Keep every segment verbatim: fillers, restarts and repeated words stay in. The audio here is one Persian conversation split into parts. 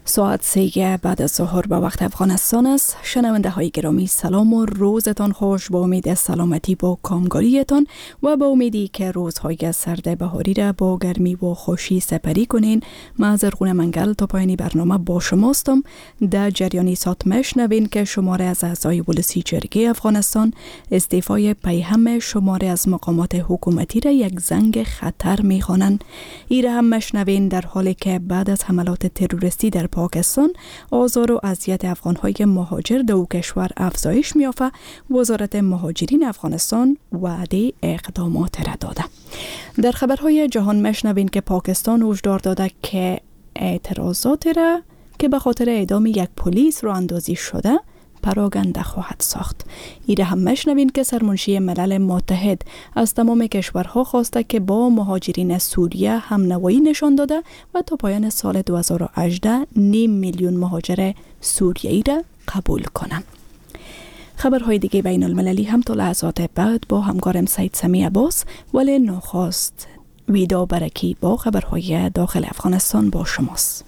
ساعت سه بعد از ظهر به وقت افغانستان است. شنونده های گرامی سلام و روزتان خوش. با امید سلامتی با کامگاریتان و با امیدی که روزهای سرد بهاری را با گرمی و خوشی سپری کنین. من زرغون منگل تا پایانی برنامه با شماستم. در جریانی سات مشنوین که شماره از اعضای ولسی جرگه افغانستان استعفای پیهم شماره از مقامات حکومتی را یک زنگ خطر می‌خوانند. این را هم مشنوین در حالی که بعد از حملات تروریستی در پاکستان آزار و اذیت افغان‌های مهاجر در کشور افزایش می‌یافت. وزارت مهاجرین افغانستان وعده اقدامات را داده. در خبرهای جهان مشنوین که پاکستان هشدار داده که اعتراضات را که به خاطر اعدام یک پلیس راه اندازی شده پراگنده خواهد ساخت. ایره هم مشنوین که سرمنشی ملل متحد از تمام کشورها خواسته که با مهاجرین سوریه هم نوایی نشان داده و تا پایان سال دو هزار و هجده نیم میلیون مهاجر سوریه‌ای را قبول کنند. خبرهای دیگه بین المللی هم تا لحظات بعد با همکارم سید سمی عباس. ولی نخست ویدا برکی با خبرهای داخل افغانستان با شماست.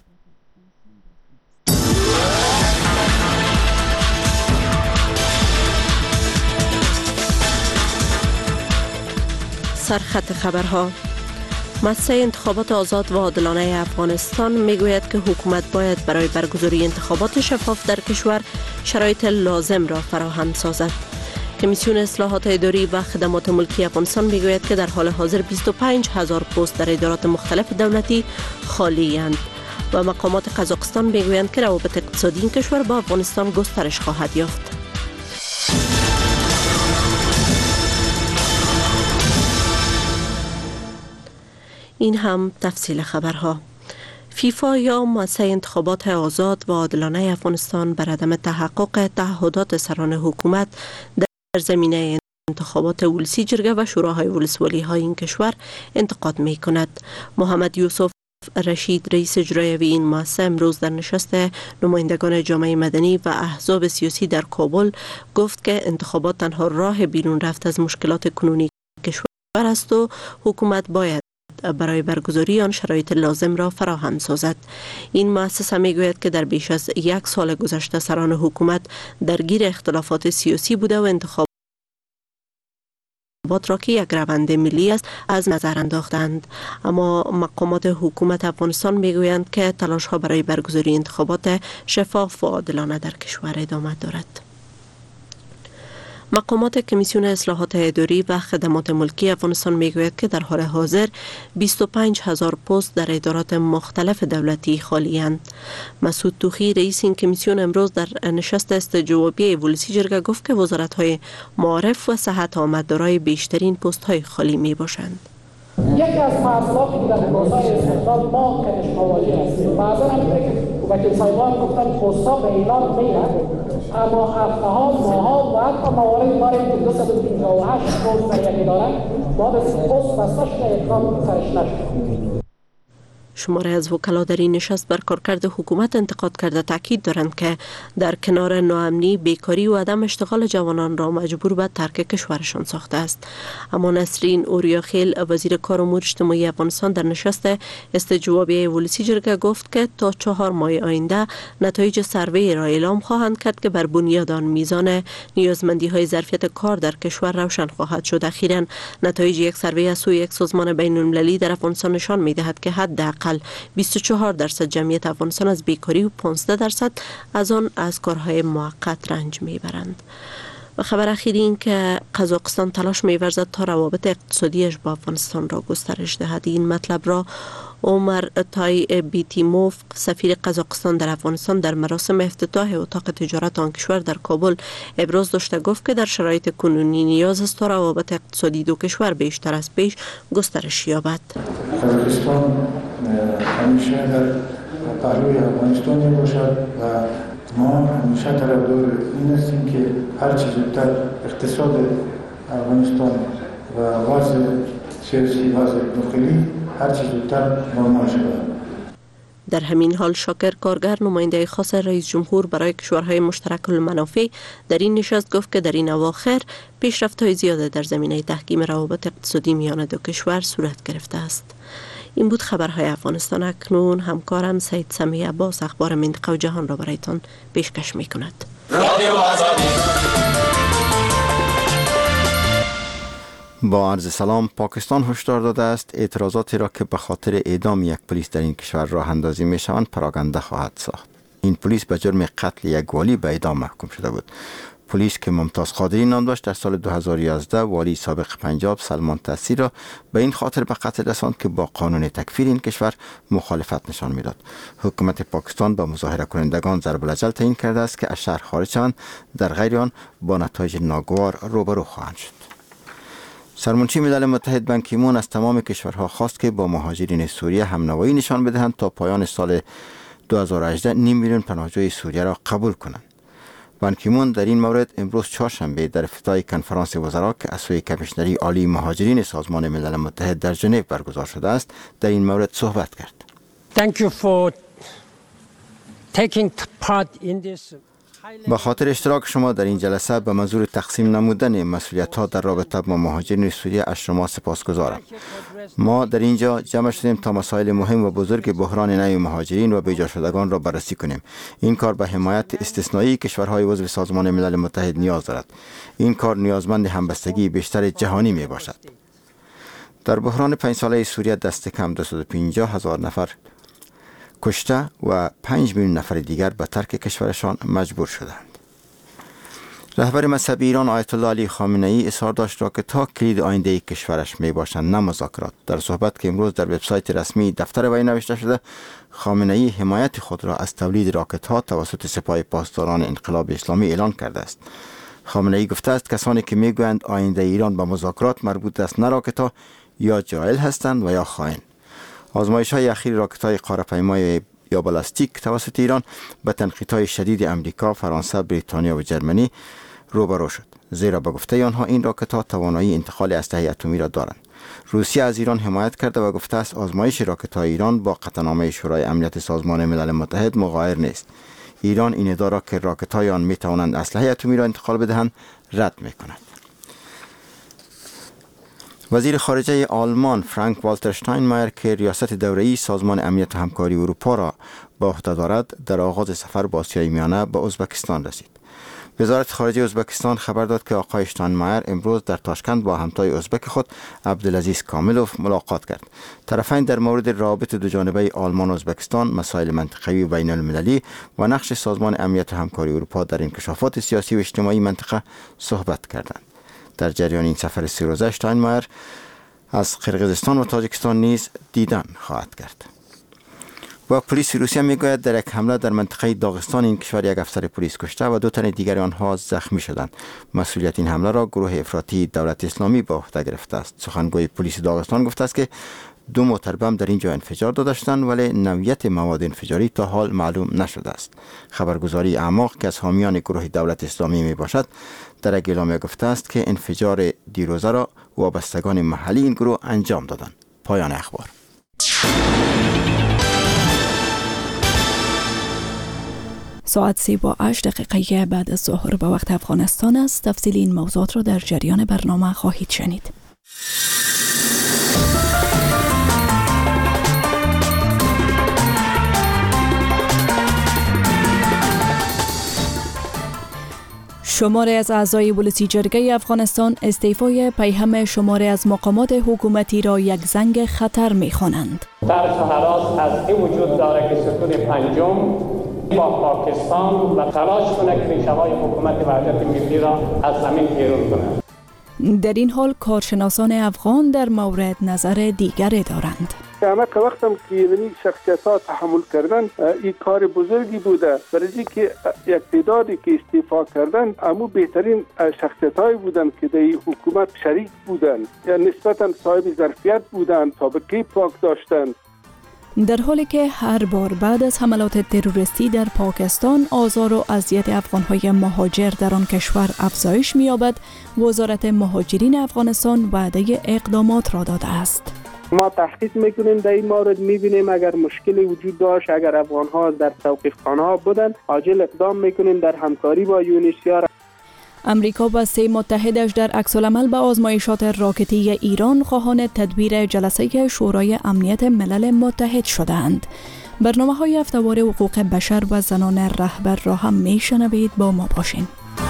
سرخط خبرها. مؤسسه انتخابات آزاد و عادلانه افغانستان میگوید که حکومت باید برای برگزاری انتخابات شفاف در کشور شرایط لازم را فراهم سازد. کمیسیون اصلاحات اداری و خدمات ملکی افغانستان میگوید که در حال حاضر بیست و پنج هزار پست در ادارات مختلف دولتی خالی اند و مقامات قزاقستان میگویند که روابط اقتصادی این کشور با افغانستان گسترش خواهد یافت. این هم تفصیل خبرها. فیفا یا مؤسسه انتخابات آزاد و عادلانه افغانستان بر عدم تحقق تعهدات سران حکومت در زمینه انتخابات ولسی جرگه و شوراهای ولسوالی های این کشور انتقاد می کند. محمد یوسف رشید رئیس اجرایی این مؤسسه امروز در نشست نمایندگان جامعه مدنی و احزاب سیاسی در کابل گفت که انتخابات تنها راه بیرون رفت از مشکلات کنونی کشور است و حکومت باید برای برگزاری آن شرایط لازم را فراهم سازد. این مؤسسه میگوید که در بیش از یک سال گذشته سران حکومت درگیر اختلافات سیاسی بوده و انتخابات را که یک روند ملی است از نظر انداختند. اما مقامات حکومت افغانستان میگویند که تلاش ها برای برگزاری انتخابات شفاف و عادلانه در کشور ادامه دارد. مقامات کمیسیون اصلاحات اداری و خدمات ملکی افغانستان میگوید که در حال حاضر بیست و پنج هزار پست در ادارات مختلف دولتی خالی اند. مسعود توخی رئیس این کمیسیون امروز در نشست استجوابی ولسی جرگه گفت که وزارت‌های معارف و صحت آمددارای بیشترین پست‌های خالی می باشند. یکی از مسائلی که در پروسه استخدام ما کمش مواجه هستیم. بعضا هم وکیل صاحبان گفتن پست‌ها به اعلان میرن، اما هفته‌ها، ماه‌ها و حتی موارد داریم که دویست و پنجاه و هشت پست در یک اداره بعد از پست بسته شده اقدام سرش نشد. شماره از وکلا در این نشست بر کارکرد حکومت انتقاد کرده تاکید دارند که در کنار ناامنی، بیکاری و عدم اشتغال جوانان را مجبور به ترک کشورشان ساخته است. اما نسرین اوریاخیل وزیر کار و امور اجتماعی افغانستان در نشست استجوابی ولسی جرگه گفت که تا چهار ماه آینده نتایج سروی را اعلام خواهند کرد که بر بنیاد آن میزان نیازمندی های ظرفیت کار در کشور روشن خواهد شد. اخیراً نتایج یک سروی از سوی یک سازمان بین المللی در افغانستان نشان می‌دهد که حداقل بیست و چهار درصد جمعیت افغانستان از بیکاری و پانزده درصد از آن از کارهای موقت رنج میبرند. و خبر اخیری این که قزاقستان تلاش می‌ورزد تا روابط اقتصادیش با افغانستان را گسترش دهد. این مطلب را عمر تای بیتیموف سفیر قزاقستان در افغانستان در مراسم افتتاح اتاق تجارت آن کشور در کابل ابراز داشته. گفت که در شرایط کنونی نیاز است تا روابط اقتصادی دو کشور بیشتر از پیش گسترش یابد. قزاقستان همیشه در پهلوی افغانستان می باشد و ما همیشه طرفدار این هستیم که هر چه زودتر اقتصاد افغانستان و وضع سیاسی وضع داخلی هر چه زودتر نرمال شود. در همین حال شاکر کارگر نماینده خاص رئیس جمهور برای کشورهای مشترک المنافع در این نشست گفت که در این اواخر پیشرفت‌های زیاده در زمینه تحکیم روابط اقتصادی میان دو کشور صورت گرفته است. این بود خبرهای افغانستان. اکنون همکارم سید سمیع عباس اخبار منطقه و جهان را برایتان پیشکش می کند. با عرض سلام. پاکستان هشدار داده است اعتراضاتی را که به خاطر اعدام یک پلیس در این کشور راه اندازی می شوند پراکنده خواهد ساخت. این پلیس به جرم قتل یک والی به اعدام محکوم شده بود. پلیس که ممتاز قادری نام داشت در سال دو هزار و یازده والی سابق پنجاب سلمان تاثیر را به این خاطر به قتل رساند که با قانون تکفیر این کشور مخالفت نشان میداد. حکومت پاکستان با مظاهره کنندگان ضرب الاجل تعیین کرده است که از شهر خارج شوند، در غیر آن با نتایج ناگوار روبرو خواهند شد. سرمنشی ملل متحد بان کی مون از تمام کشورها خواست که با مهاجرین سوریه همنوایی نشان بدهند تا پایان سال دو هزار و هجده نیم میلیون پناهجوی سوریه را قبول کنند. بان کی مون در این مورد امروز چهارشنبه در افتتاح کنفرانس وزرا که از سوی کمیشنری عالی مهاجرین سازمان ملل متحد در ژنو برگزار شده است در این مورد صحبت کرد. Thank you for taking part in this. با خاطر اشتراک شما در این جلسه به منظور تقسیم نمودن مسئولیت‌ها در رابطه با مهاجرین سوریه از شما سپاسگزارم. ما در اینجا جمع شدیم تا مسائل مهم و بزرگ بحران نوع مهاجرین و بیجا شدگان را بررسی کنیم. این کار به حمایت استثنایی کشورهای عضو سازمان ملل متحد نیاز دارد. این کار نیازمند همبستگی بیشتر جهانی می باشد. در بحران پنج ساله سوریه دست کم دویست و پنجاه هزار نفر کشته و پنج میلیون نفر دیگر به ترک کشورشان مجبور شدند. رهبر مذهبی ایران آیت الله علی خامنه ای اظهار داشت را که تا کلید آینده کشورش می باشند نه مذاکرات. در صحبت که امروز در وبسایت رسمی دفتر وی نوشته شده، خامنه ای حمایت خود را از تولید راکت ها توسط سپاه پاسداران انقلاب اسلامی اعلان کرده است. خامنه ای گفته است کسانی که میگویند آینده ایران به مذاکرات مربوط است نه راکت ها یا جاهل هستند و یا خائن. آزمایش های اخیر راکت های قاره‌پیمای یا بالستیک توسط ایران به تنقیدهای شدید امریکا، فرانسه، بریتانیا و جرمنی روبرو شد، زیرا به گفته آنها این راکت ها توانایی انتقال اسلحه اتمی را دارند. روسیه از ایران حمایت کرده و گفته است آزمایش راکت های ایران با قطعنامه شورای امنیت سازمان ملل متحد مغایر نیست. ایران این ادعا را که راکت های آن می توانند اسلحه اتمی را انتقال بدهند رد می کند. وزیر خارجه آلمان فرانک والتر شتاینمایر که ریاست دوره‌ای سازمان امنیت و همکاری اروپا را به عهده دارد در آغاز سفر به آسیای میانه به ازبکستان رسید. وزارت خارجه ازبکستان خبر داد که آقای شتاینمایر امروز در تاشکند با همتای ازبک خود عبدالعزیز کاملوف ملاقات کرد. طرفین در مورد روابط دوجانبه آلمان و ازبکستان، مسائل منطقه‌ای و بین المللی و نقش سازمان امنیت و همکاری اروپا در انکشافات سیاسی و اجتماعی منطقه صحبت کردند. در جریان این سفر سه روزه شتاینمایر از قرقیزستان و تاجیکستان نیز دیدن خواهد کرد. و پلیس روسیه میگوید در یک حمله در منطقه داغستان این کشور یک افسر پلیس کشته و دو تن دیگر آنها زخمی شدند. مسئولیت این حمله را گروه افراطی دولت اسلامی به عهده گرفته است. سخنگوی پلیس داغستان گفته است که دو موتر بم در اینجا انفجار دادند ولی نوعیت مواد انفجاری تا حال معلوم نشده است. خبرگزاری اعماق که از حامیان گروه دولت اسلامی می باشد در یک اعلامیه گفته است که انفجار دیروزه را وابستگان محلی این گروه انجام دادند. پایان اخبار. ساعت سی با هشت دقیقه بعد از ظهر به وقت افغانستان است. تفصیل این موضوعات را در جریان برنامه خواهید شنید. شماری از اعضای ولسی جرگه افغانستان استعفای پیهم شماری از مقامات حکومتی را یک زنگ خطر می‌خوانند. طرح هراس از این وجود داره که ستون پنجم با پاکستان و تلاش کنه که ریشه‌های حکومت وحدت ملی را از زمین بیرون کنه. در این حال کارشناسان افغان در مورد نظر دیگری دارند. همه که وقتم که این شخصیت ها تحمل کردن این کار بزرگی بوده، برای که یک تعدادی که استعفا کردن امو بهترین شخصیت های بودن که در حکومت شریک بودن یا نسبتا صاحب ظرفیت بودن، سابقه پاک داشتن. در حالی که هر بار بعد از حملات تروریستی در پاکستان آزار و اذیت افغان‌های مهاجر در آن کشور افزایش می‌یابد، وزارت مهاجرین افغانستان وعده اقدامات را داده است. ما تحقیق میکنیم در این مورد، میبینیم اگر مشکلی وجود داشت، اگر افغان‌ها در توقیفخانه‌ها بودن، عاجل اقدام میکنیم در همکاری با یونیسیار. امریکا و سه متحدش در عکس‌العمل به آزمایشات راکتی ایران خواهان تدبیر جلسه شورای امنیت ملل متحد شدند. برنامه‌های هفته‌وار حقوق بشر و زنان رهبر را هم میشنوید، با ما باشین.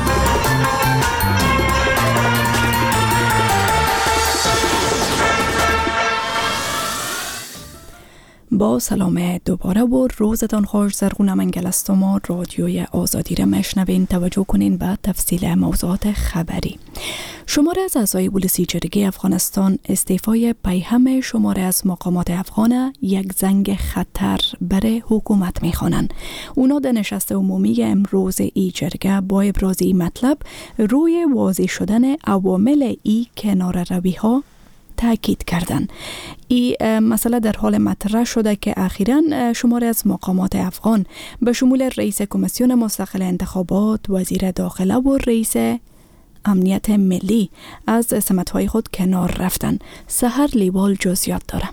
با سلام دوباره و روزتان خوش. زرغون منگل است و ما رادیوی آزادی را میشنوین. توجه کنین به تفصیل موضوعات خبری. شماره از اعضای پلیسی جرگه افغانستان استعفای پیهم شماره از مقامات افغان یک زنگ خطر برای حکومت میخوانند. اونا در نشست عمومی امروز ای جرگه با ابراز این مطلب روی واضح شدن عوامل ای کنار روی ها تاکید کردند. این مسئله در حال مطرح شده که اخیراً شماره از مقامات افغان به شمول رئیس کمیسیون مستقل انتخابات، وزیر داخله و رئیس امنیت ملی از سمت‌های خود کنار رفتن. سحر لیوال جزئیات داره.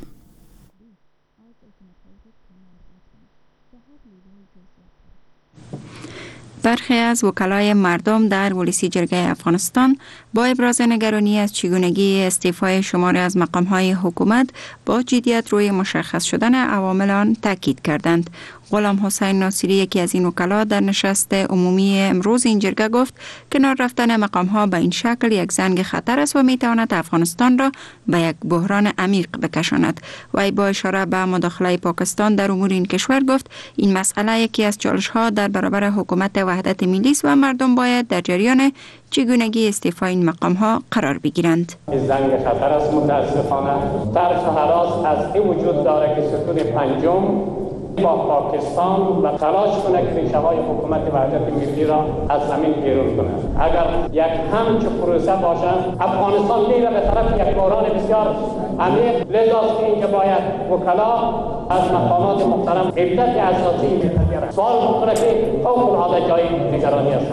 برخی از وکلای مردم در پلیسی جرگه افغانستان با ابراز نگرانی از چگونگی استعفای شماری از مقام‌های حکومت با جدیت روی مشخص شدن عوامل آن تاکید کردند. غلام حسین ناصری، یکی از این وکلا، در نشست عمومی امروز این جرگه گفت کنار رفتن مقام‌ها به این شکل یک زنگ خطر است و می‌تواند افغانستان را به یک بحران عمیق بکشاند. وی با اشاره به مداخله پاکستان در امور این کشور گفت این مسئله یکی از چالش‌ها در برابر حکومت وحدت ملی است و مردم باید در جریان چگونگی استعفای این مقام‌ها قرار بگیرند. زنگ خطر است. متاسفانه ترس و هراس از این وجود داره که ستون پنجم با پاکستان و تلاش کنه که ریشه‌های حکومت وحدت ملی را از زمین بیرون کنه. اگر یک همچه پروسه باشه، افغانستان میره به طرف یک بحران بسیار عمیق. لذاست که اینکه باید وکلا از مقامات محترم عدت اساسی می‌پذیرند. سوال می‌کنه که فوق‌العاده جای نگرانی است.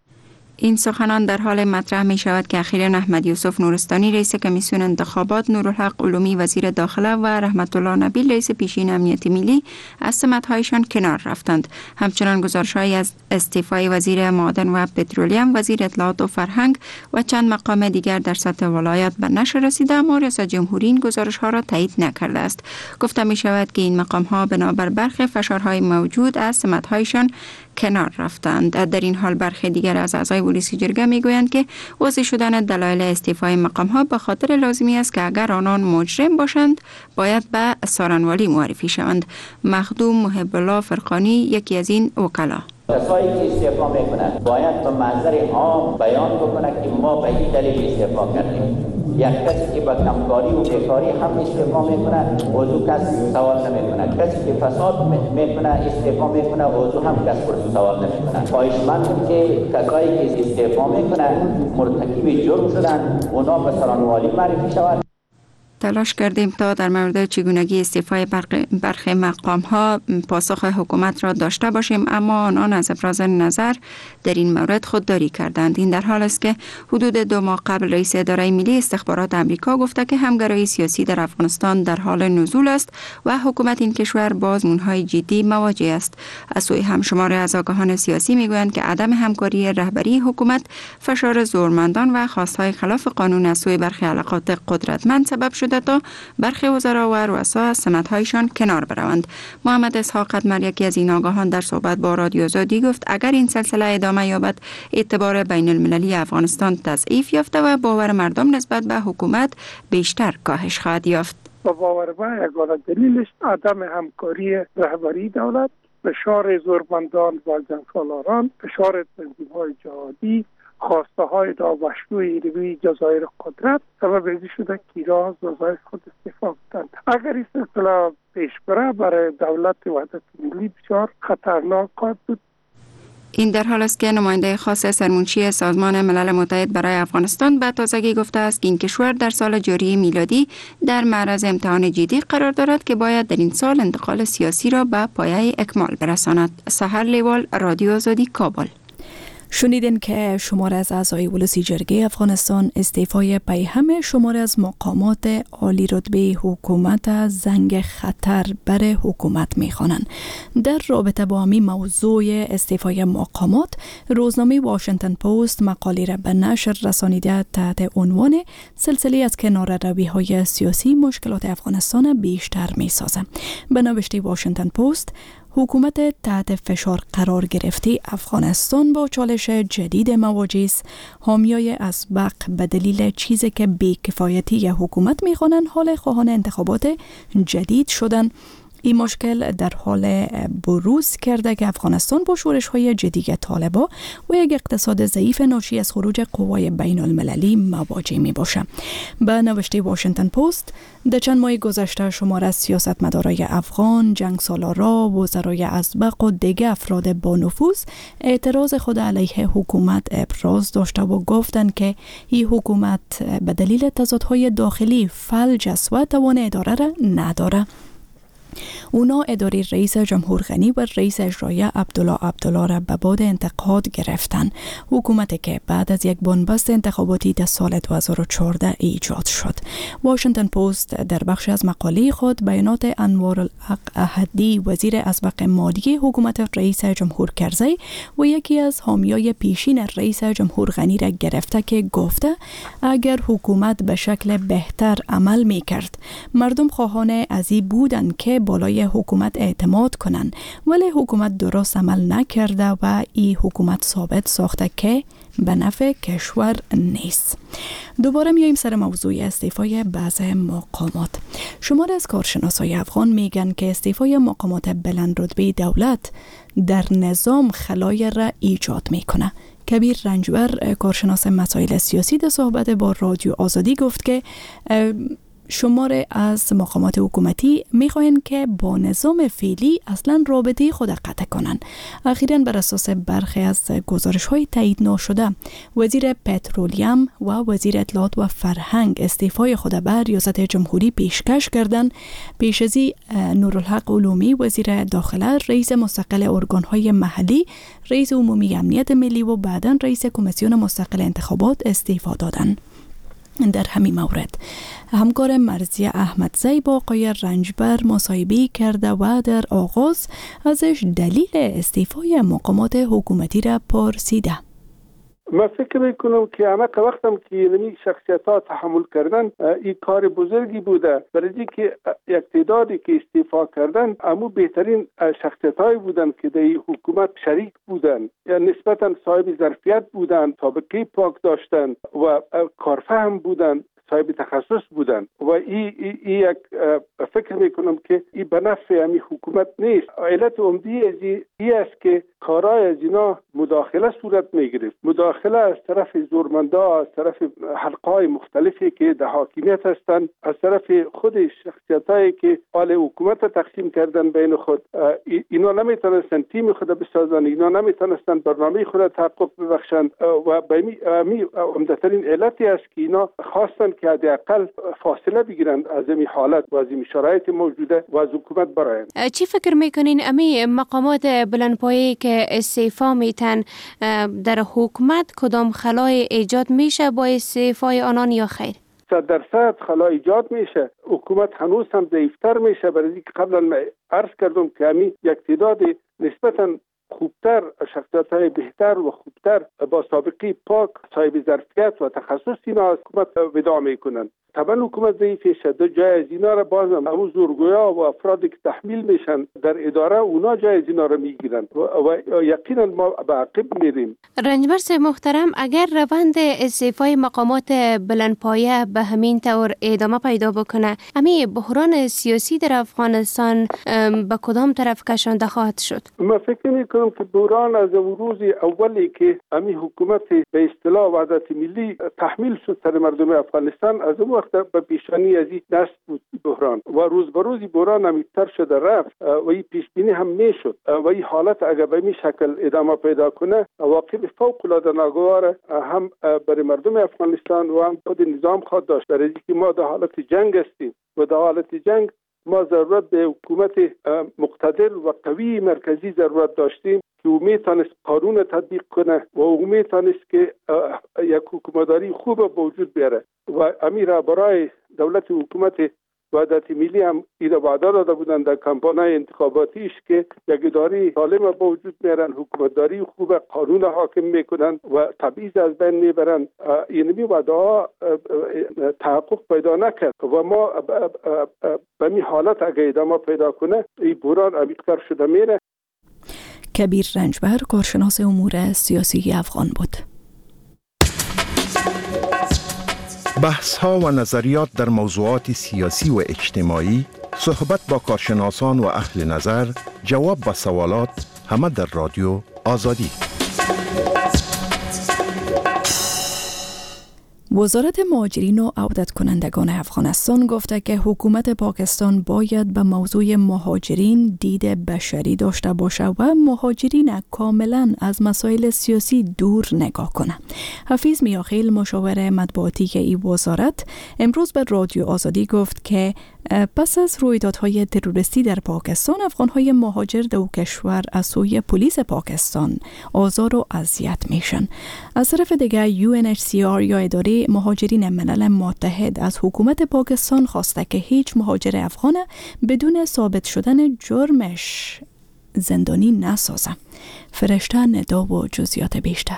این سخنان در حال مطرح می شود که اخیراً احمد یوسف نورستانی رئیس کمیسیون انتخابات، نورالحق علومی وزیر داخله و رحمت الله نبیل رئیس پیشین امنیت ملی از سمت‌هایشان کنار رفتند. همچنان گزارش‌هایی از استعفای وزیر معدن و پترولیم، وزیر اطلاعات و فرهنگ و چند مقام دیگر در سطح ولایت به نشر رسیده، اما ریاست جمهوری این گزارش‌ها را تایید نکرده است. گفته می شود که این مقام‌ها بنابر برخی فشارهای موجود از سمت‌هایشان کنار رفتند. در این حال برخی دیگر از اعضای پلیسی جرگه میگویند که واضح شدن دلایل استعفای مقام‌ها به خاطر لازمی است که اگر آنان مجرم باشند باید به سارنوالی معرفی شوند. مخدوم محب الله فرقانی، یکی از این وکلا: کسایی که استعفا میکنند باید به منظر عام بیان بکنند که ما به این دلیل استعفا کردیم. یک کسی که با کمکاری و بیکاری هم استعفا میکنه وضو کس سوال نمیکنه. کسی که فساد میکنه استعفا میکنه وضو هم کس سوال نمیکنه. خواهشمندم که کسایی که استعفا میکنه مرتکب جرم شدن اونا به سرانوالی معرفی شود. تلاش کردیم تا در مورد چگونگی استعفای برخی مقام ها پاسخ حکومت را داشته باشیم، اما آنان از ابراز نظر در این مورد خودداری کردند. این در حال است که حدود دو ماه قبل رئیس اداره ملی استخبارات آمریکا گفته که همگرایی سیاسی در افغانستان در حال نزول است و حکومت این کشور با آزمون‌های جدی مواجه است. از سوی همشمار از آگاهان سیاسی میگویند که عدم همکاری رهبری حکومت، فشار زورمندان و خواستهای خلاف قانون از سوی برخی علاقات قدرتمند سبب شده تا برخی وزرا و رؤسا از سمت‌هایشان کنار بروند. محمد اسحاق قدمر، یکی از این آگاهان، در صحبت با رادیو آزادی گفت اگر این سلسله ادامه یابد اعتبار بین المللی افغانستان تضعیف یافته و باور مردم نسبت به حکومت بیشتر کاهش خواهد یافت. با باور ما یگانه دلیلش عدم همکاری رهبری دولت، فشار زورمندان و جنگسالاران، فشار تنظیم‌های جهادی، خواسته های داوشلوی روی جزایر قدرت سبب این شده که ایران از خود استعفا کردند. اگر این سلسله پیش بره برای دولت وحدت ملی بسیار خطرناک خواهد بود. این در حال است که نماینده خاص سرمنشی سازمان ملل متحد برای افغانستان به تازگی گفته است که این کشور در سال جاری میلادی در معرض امتحان جدی قرار دارد که باید در این سال انتقال سیاسی را به پایه اکمال برساند. سحر لیوال، رادیو آزادی، کابل. شنیدین که شمار از اعضای ولسی جرگه افغانستان استعفای پیهم شمار از مقامات عالی رتبه حکومت زنگ خطر بر حکومت می‌خوانند. در رابطه با همین موضوع استعفای مقامات، روزنامه واشنگتن پست مقاله را به نشر رسانیده تحت عنوان سلسله از کناره‌روی‌های سیاسی مشکلات افغانستان بیشتر می‌سازد. به نوشته واشنگتن پست، حکومت تحت فشار قرار گرفته افغانستان با چالش جدید مواجه است. حامیای اسبق به دلیل چیزی که بی‌کفایتی حکومت می‌خوانند حال خواهان انتخابات جدید شدن. این مشکل در حال بروز کرده که افغانستان با شورش‌های جدی طالبان و یک اقتصاد ضعیف ناشی از خروج قوای بین المللی مواجه می باشه. به نوشته واشنگتن پست، در چند ماه گذشته شمار از سیاستمدارای افغان، جنگسالارا، وزرای اسبق و دیگر افراد با نفوذ اعتراض خود علیه حکومت ابراز داشته و گفتند که این حکومت به دلیل تضادهای داخلی فلج است و توان اداره را نداره. اونا اداره رئیس جمهور غنی و رئیس اجرایی عبدالله عبدالله را به باد انتقاد گرفتن. حکومتی که بعد از یک بنبست انتخاباتی در سال دو هزار و چهارده ایجاد شد. واشنگتن پست در بخش از مقاله خود بیانات انوار الحق احدی، وزیر اسبق مالی حکومت رئیس جمهور کرزی و یکی از حامیای پیشین رئیس جمهور غنی را گرفته که گفته اگر حکومت به شکل بهتر عمل می کرد، مردم خواهان ازی بودند که بالای حکومت اعتماد کنند، ولی حکومت درست عمل نکرده و این حکومت ثابت ساخته که به نفع کشور نیست. دوباره میایم سر موضوع استعفای بعض مقامات. شمار از کارشناسای افغان میگن که استعفای مقامات بلند رتبه دولت در نظام خلای را ایجاد میکنه. کبیر رنجبر، کارشناس مسائل سیاسی، در صحبت با رادیو آزادی گفت که شمار از مقامات حکومتی میخواهند که با نظام فعلی اصلا رابطه خود قطع کنند. اخیراً بر اساس برخی از گزارش‌های تایید نشده، وزیر پترولیم و وزیر اطلاعات و فرهنگ استعفای خود به ریاست جمهوری پیشکش کردند. پیش از این نورالحق علومی، وزیر داخله، رئیس مستقل ارگان‌های محلی، رئیس عمومی امنیت ملی و بعداً رئیس کمیسیون مستقل انتخابات استعفا دادند. در همین مورد همکار مرزی احمدزی با آقای رنجبر مصاحبه کرده و در آغاز ازش دلیل استعفای مقامات حکومتی را پرسیده. من فکر میکنم که همه وقتم که یعنی شخصیت ها تحمل کردن این کار بزرگی بوده، برای که یک تعدادی که استعفا کردن امو بهترین شخصیت های بودن که در حکومت شریک بودن، یعنی نسبتا صاحب ظرفیت بودن، سابقه پاک داشتن و کارفهم بودن، صاحب تخصص بودن و این ای, ای یک فکر میکنم که این به نفع همی حکومت نیست. علت عمدی از این است که کارهای از اینا مداخله صورت میگرفت، مداخله از طرف زورمندا، از طرف حلقهای مختلفی که در حاکمیت هستند، از طرف خود شخصیتایی که آل حکومت تقسیم کردن بین خود. اینا نمیتونستن تیم خود بسازن، اینا نمیتونستن برنامه خود تحقق ببخشند و به می عمدترین علتی است که اینا خواستن که حداقل فاصله بگیرند از این حالت و از این شرایط موجوده و از حکومت برآیند. چی فکر میکنین امی مقامات بلندپایه‌ای که استعفا میتن در حکومت کدام خلای ایجاد میشه با استعفای آنان یا خیر؟ صد درصد خلا ایجاد میشه. حکومت هنوز هم ضعیفتر میشه، برای اینکه قبلا عرض کردم که همی یک تعداد نسبتا خوبتر، شخصیت‌های بهتر و خوبتر با سابقه پاک، صاحب ظرفیت و تخصص اینا از حکومت وداع میکنن. طبعا حکومت ضعیف شده، جای از اینا را باز همو زورگویا و افرادی که تحمیل میشن در اداره اونا جای از اینا را میگیرن و, و یقینا ما به عقب میریم. رنجبر محترم، اگر روند استعفای مقامات بلندپایه به همین طور ادامه پیدا بکنه، امی بحران سیاسی در افغانستان به کدام طرف کشانده خواهد شد؟ من فکر میکنم که بحران از روز اولی که امی حکومت به اصطلاح وحدت ملی تحمیل شد سر مردم افغانستان، از اون وقت به پیشانی از این دست بود بحران و روز به روز بحران عمیق‌تر شده رفت و این پیش بینی هم میشد و این حالت اگر به این شکل ادامه پیدا کنه واقعا فوق العاده ناگوار هم برای مردم افغانستان و هم خود نظام خواهد داشت، برای اینکه ما در حالت جنگ هستیم و در حالت جنگ ما ضرورت به حکومت مقتدر و قوی مرکزی ضرورت داشتیم که او میتونست قانون تطبیق کنه و او میتونست که یک حکومتداری خوب به وجود بیاره و امیر برای دولت حکومت وحدت ملی هم ایده وعده داده بودند در کمپانای انتخاباتیش که یک اداره سالم به وجود میارن، حکومتداری خوب، قانون حاکم میکنن و تبعیض از بین میبرن. اینمی وعده ها تحقق پیدا نکرد و ما به این حالت اگه ادامه پیدا کنه این بحران عمیق‌تر شده میره. کبیر رنجبر، کارشناس امور سیاسی افغان بود. بحث ها و نظریات در موضوعات سیاسی و اجتماعی، صحبت با کارشناسان و اهل نظر، جواب به سوالات، همه در رادیو آزادی. وزارت مهاجرین و عودت کنندگان افغانستان گفته که حکومت پاکستان باید به موضوع مهاجرین دید بشری داشته باشه و مهاجرین کاملا از مسائل سیاسی دور نگاه کنه. حفیظ میاخیل، مشاور مطبوعاتی که این وزارت، امروز به رادیو آزادی گفت که پس از رویدادهای تروریستی در پاکستان، افغانهای مهاجر در کشور از سوی پلیس پاکستان آزار و اذیت میشن. از طرف دیگر یو ان اچ سی آر یا اداره مهاجرین ملل متحد از حکومت پاکستان خواسته که هیچ مهاجر افغان بدون ثابت شدن جرمش زندانی نسازه. فرشته ندا و جزئیات بیشتر.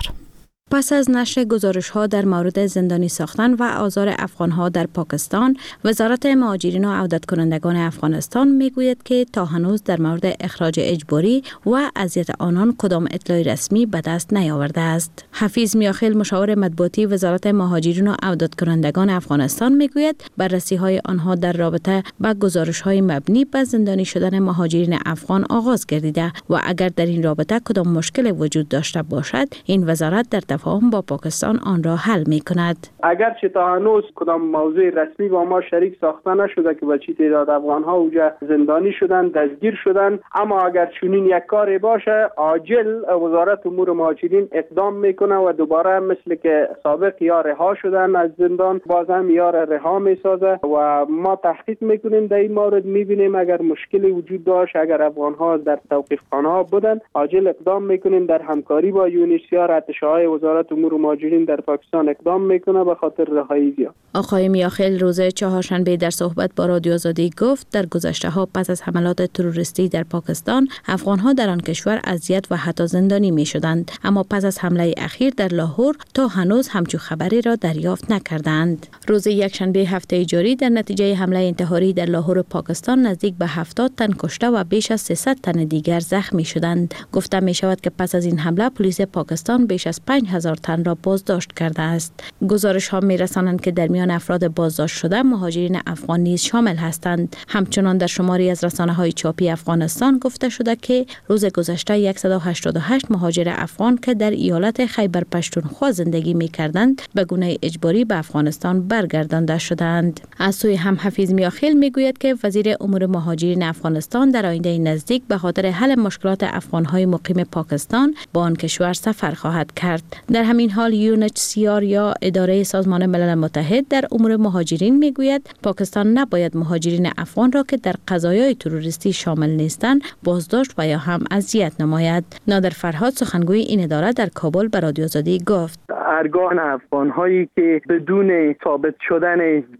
پس از نشر گزارش‌ها در مورد زندانی ساختن و آزار افغان‌ها در پاکستان، وزارت مهاجرین و عودت کنندگان افغانستان میگوید که تا هنوز در مورد اخراج اجباری و اذیت آنان کدام اطلاع رسمی به دست نیاورده است. حفیظ میاخیل، مشاور مطبوعاتی وزارت مهاجرین و عودت کنندگان افغانستان میگوید بررسی‌های آنها در رابطه با گزارش‌های مبنی به زندانی شدن مهاجرین افغان آغاز گردیده و اگر در این رابطه کدام مشکل وجود داشته باشد، این وزارت در تفاهم با پاکستان آن را حل می کند. اگرچه تا هنوز کدام موضوع رسمی با ما شریک ساخته نشده که به چه تعداد افغان ها اوجا زندانی شدن، دستگیر شدن، اما اگر چنین یک کاری باشه، عاجل وزارت امور مهاجرین اقدام میکنه و دوباره مثل که سابق یا رها شدن از زندان باز هم یا رها میسازه و ما تحقیق میکنیم در این مورد، میبینیم اگر مشکلی وجود داشت، اگر افغان ها در توقیف خانه ها بودن، عاجل اقدام میکنیم در همکاری با یو ان اچ سی آر ارتشه‌های وزارت امور مهاجرین در پاکستان اقدام میکنه به خاطر رهایی زیاد. آقای میاخیل روز چهارشنبه در صحبت با رادیو آزادی گفت در گذشته ها پس از حملات تروریستی در پاکستان، افغان ها در آن کشور اذیت و حتی زندانی می شدند، اما پس از حمله اخیر در لاهور تا هنوز همچون خبری را دریافت نکردند. روز یکشنبه هفته جاری در نتیجه حمله انتحاری در لاهور پاکستان نزدیک به هفتاد تن کشته و بیش از سیصد تن دیگر زخمی شدند. گفته می شود که پس از این حمله پلیس پاکستان بیش از پنج هزار تن را بازداشت کرده است. گزارش ها می رسانند که در میان افراد بازداشت شده مهاجرین افغان نیز شامل هستند. همچنان در شماری از رسانه های چاپی افغانستان گفته شده که روز گذشته صد و هشتاد و هشت مهاجر افغان که در ایالت خیبر پشتونخوا زندگی می کردند به گونه اجباری به افغانستان برگردانده شدند. از سوی هم حفیظ میاخیل می گوید که وزیر امور مهاجرین افغانستان در آینده نزدیک به خاطر حل مشکلات افغان های مقیم پاکستان با آن کشور سفر خواهد کرد. در همین حال یو ان اچ سی آر یا اداره سازمان ملل متحد در امور مهاجرین میگوید پاکستان نباید مهاجرین افغان را که در قضایای تروریستی شامل نیستند بازداشت و یا هم اذیت نماید. نادر فرهاد، سخنگوی این اداره، در کابل به رادیو آزادی گفت ارگان افغان هایی که بدون ثابت شدن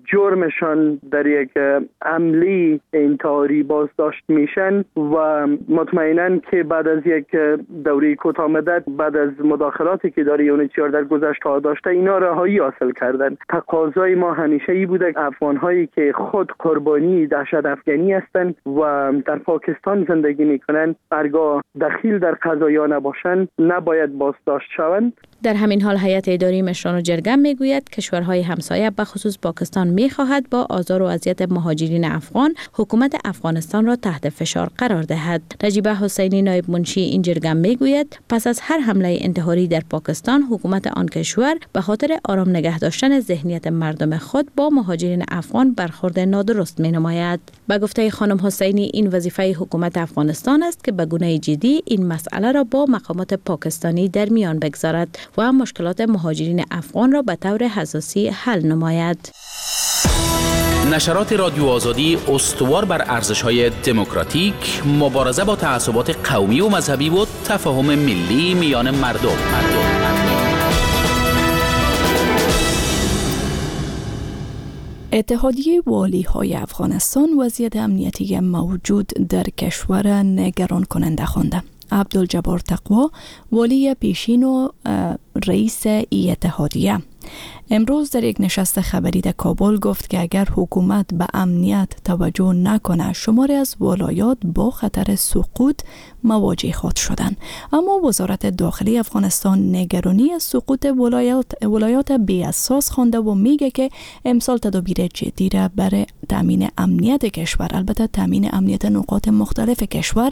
جرمشان در یک عملی انتحاری بازداشت میشن و مطمئناً که بعد از یک دوره کوتاه مدت بعد از مداخلاتی که داره یو ان اچ سی آر در گذشته ها داشته اینا رهایی حاصل کردن. تقاضای ما همیشه ای بوده افغان هایی که خود قربانی دهشت افغانی هستند و در پاکستان زندگی میکنن هرگاه دخیل در قضایا نباشند نباید بازداشت شوند. در همین حال هیئت اداری مشران و جرگه میگوید کشورهای همسایه به خصوص پاکستان میخواهد با آزار و اذیت مهاجرین افغان حکومت افغانستان را تحت فشار قرار دهد. نجیبه حسینی، نایب منشی این جرگه میگوید پس از هر حمله انتحاری در پاکستان حکومت آن کشور به خاطر آرام نگه داشتن ذهنیت مردم خود با مهاجرین افغان برخورد نادرست مینماید. به گفته خانم حسینی این وظیفه حکومت افغانستان است که به گونه جدی این مسئله را با مقامات پاکستانی در میان بگذارد و مشکلات مهاجرین افغان را به طور حساسی حل نماید. نشرات رادیو آزادی استوار بر ارزش‌های دموکراتیک، مبارزه با تعصبات قومی و مذهبی و تفاهم ملی میان مردم. مردم. اتحادیه والی‌های افغانستان وضعیت امنیتی موجود در کشور نگران کننده خوانده. عبدالجبار تقوا، والی پیشین و رئیس ای اتحادیه، امروز در یک نشست خبری در کابل گفت که اگر حکومت به امنیت توجه نکنه شماری از ولایات با خطر سقوط مواجه خواهد شدند. اما وزارت داخلی افغانستان نگرانی از سقوط ولایات ولایات بی اساس خوانده و میگه که امسال تدابیر جدی را برای تامین امنیت کشور، البته تامین امنیت نقاط مختلف کشور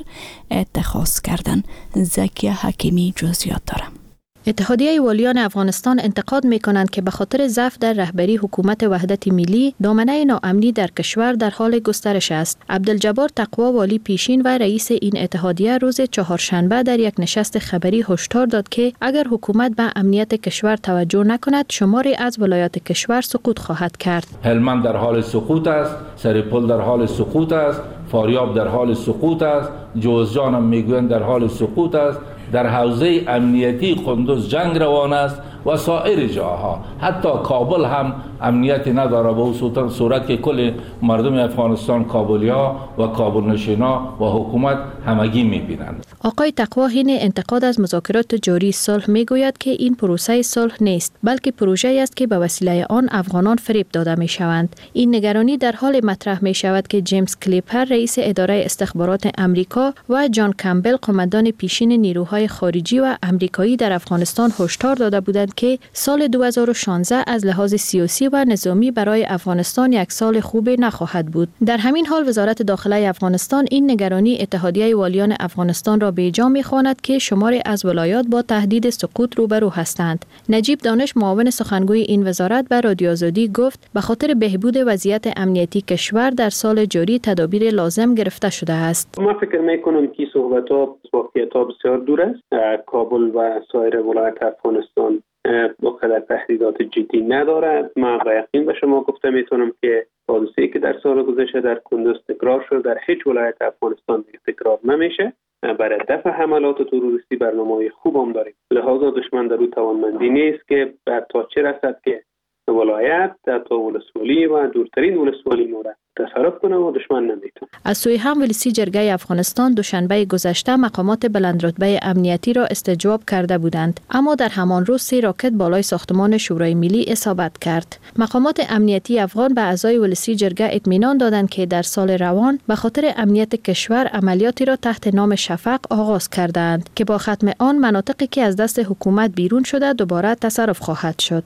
اتخاذ کردن. زکیه حکیمی جزئیات داره. اتحادیه والیان افغانستان انتقاد می‌کنند که به خاطر ضعف در رهبری حکومت وحدت ملی، دامنه ناامنی در کشور در حال گسترش است. عبدالجبار تقوا، والی پیشین و رئیس این اتحادیه، روز چهارشنبه در یک نشست خبری هشدار داد که اگر حکومت به امنیت کشور توجه نکند، شماری از ولایات کشور سقوط خواهد کرد. هلمند در حال سقوط است، سرپل در حال سقوط است، فاریاب در حال سقوط است، جوزجان هم میگویند در حال سقوط است. در حوزه امنیتی قندوز جنگ روان است و سایر جاها، حتی کابل هم امنیتی نداره، به اون صورت که کل مردم افغانستان کابلیا و کابل نشینا و حکومت همگی میبینند. آقای تقوا حین انتقاد از مذاکرات جاری صلح میگوید که این پروسه صلح نیست، بلکه پروژه‌ای است که به وسیله آن افغانان فریب داده میشوند. این نگرانی در حال مطرح میشود که جیمز کلیپر، رئیس اداره استخبارات امریکا، و جان کمبل، قماندان پیشین نیروهای خارجی و امریکایی در افغانستان، هشدار داده بودند که سال دو هزار و شانزده از لحاظ سیاسی و نظامی برای افغانستان یک سال خوب نخواهد بود. در همین حال وزارت داخلی افغانستان این نگرانی اتحادیه والیان افغانستان را به جا می‌خواند که شماری از ولایات با تهدید سقوط روبرو هستند. نجیب دانش، معاون سخنگوی این وزارت، به رادیو آزادی گفت به خاطر بهبود وضعیت امنیتی کشور در سال جاری تدابیر لازم گرفته شده است. ما فکر می‌کنم که صحبت‌ها واقعیت‌ها بسیار دور است. کابل و سایر ولایات افغانستان بقدر تهدیدات جدی ندارد. من با یقین به شما گفته میتونم که حادثه‌ای که در سال گذشته در کندوز تکرار شد در هیچ ولایت افغانستان تکرار نمیشه. برای دفع حملات تروریستی برنامه‌های خوب هم داریم، لذا دشمن در او توانمندی نیست که بعد تا چه رسد که ولایت تا ولسوالی و دورترین ولسوالی نوره تصرف کنه و دشمن نمیتونه. از سوی هم ولسی جرگه افغانستان دوشنبه گذشته مقامات بلندرتبه امنیتی را استجواب کرده بودند، اما در همان روز سه راکت بالای ساختمان شورای ملی اصابت کرد. مقامات امنیتی افغان به اعضای ولسی جرگه اطمینان دادند که در سال روان به خاطر امنیت کشور عملیاتی را تحت نام شفق آغاز کردند که با ختم آن مناطقی که از دست حکومت بیرون شده دوباره تصرف خواهد شد.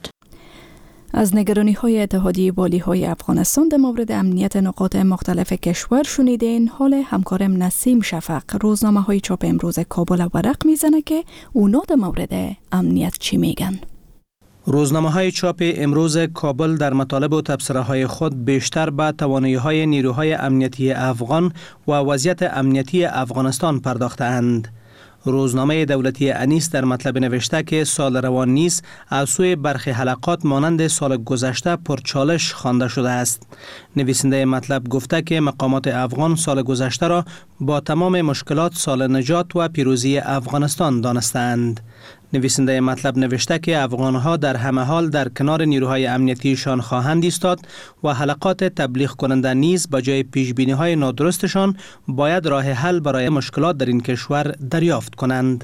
از نگرانی‌های اتحادیه والی‌های افغانستان در مورد امنیت نقاط مختلف کشور شنیدین. حال همکارم نسیم شفق روزنامه‌های چاپ امروز کابل ورق میزنه که اونا در مورد امنیت چی میگن. روزنامه‌های چاپ امروز کابل در مطالب و تبصره‌های خود بیشتر به توانایی‌های نیروهای امنیتی افغان و وضعیت امنیتی افغانستان پرداخته‌اند. روزنامه دولتی انیس در مطلب نوشته که سال روان نیز از سوی برخی حلقات مانند سال گذشته پرچالش خوانده شده است. نویسنده مطلب گفته که مقامات افغان سال گذشته را با تمام مشکلات سال نجات و پیروزی افغانستان دانستند. نویسنده مطلب نوشته که افغانها در همه حال در کنار نیروهای امنیتیشان خواهند ایستاد و حلقات تبلیغ کننده نیز به جای پیشبینی‌های نادرستشان باید راه حل برای مشکلات در این کشور دریافت کنند.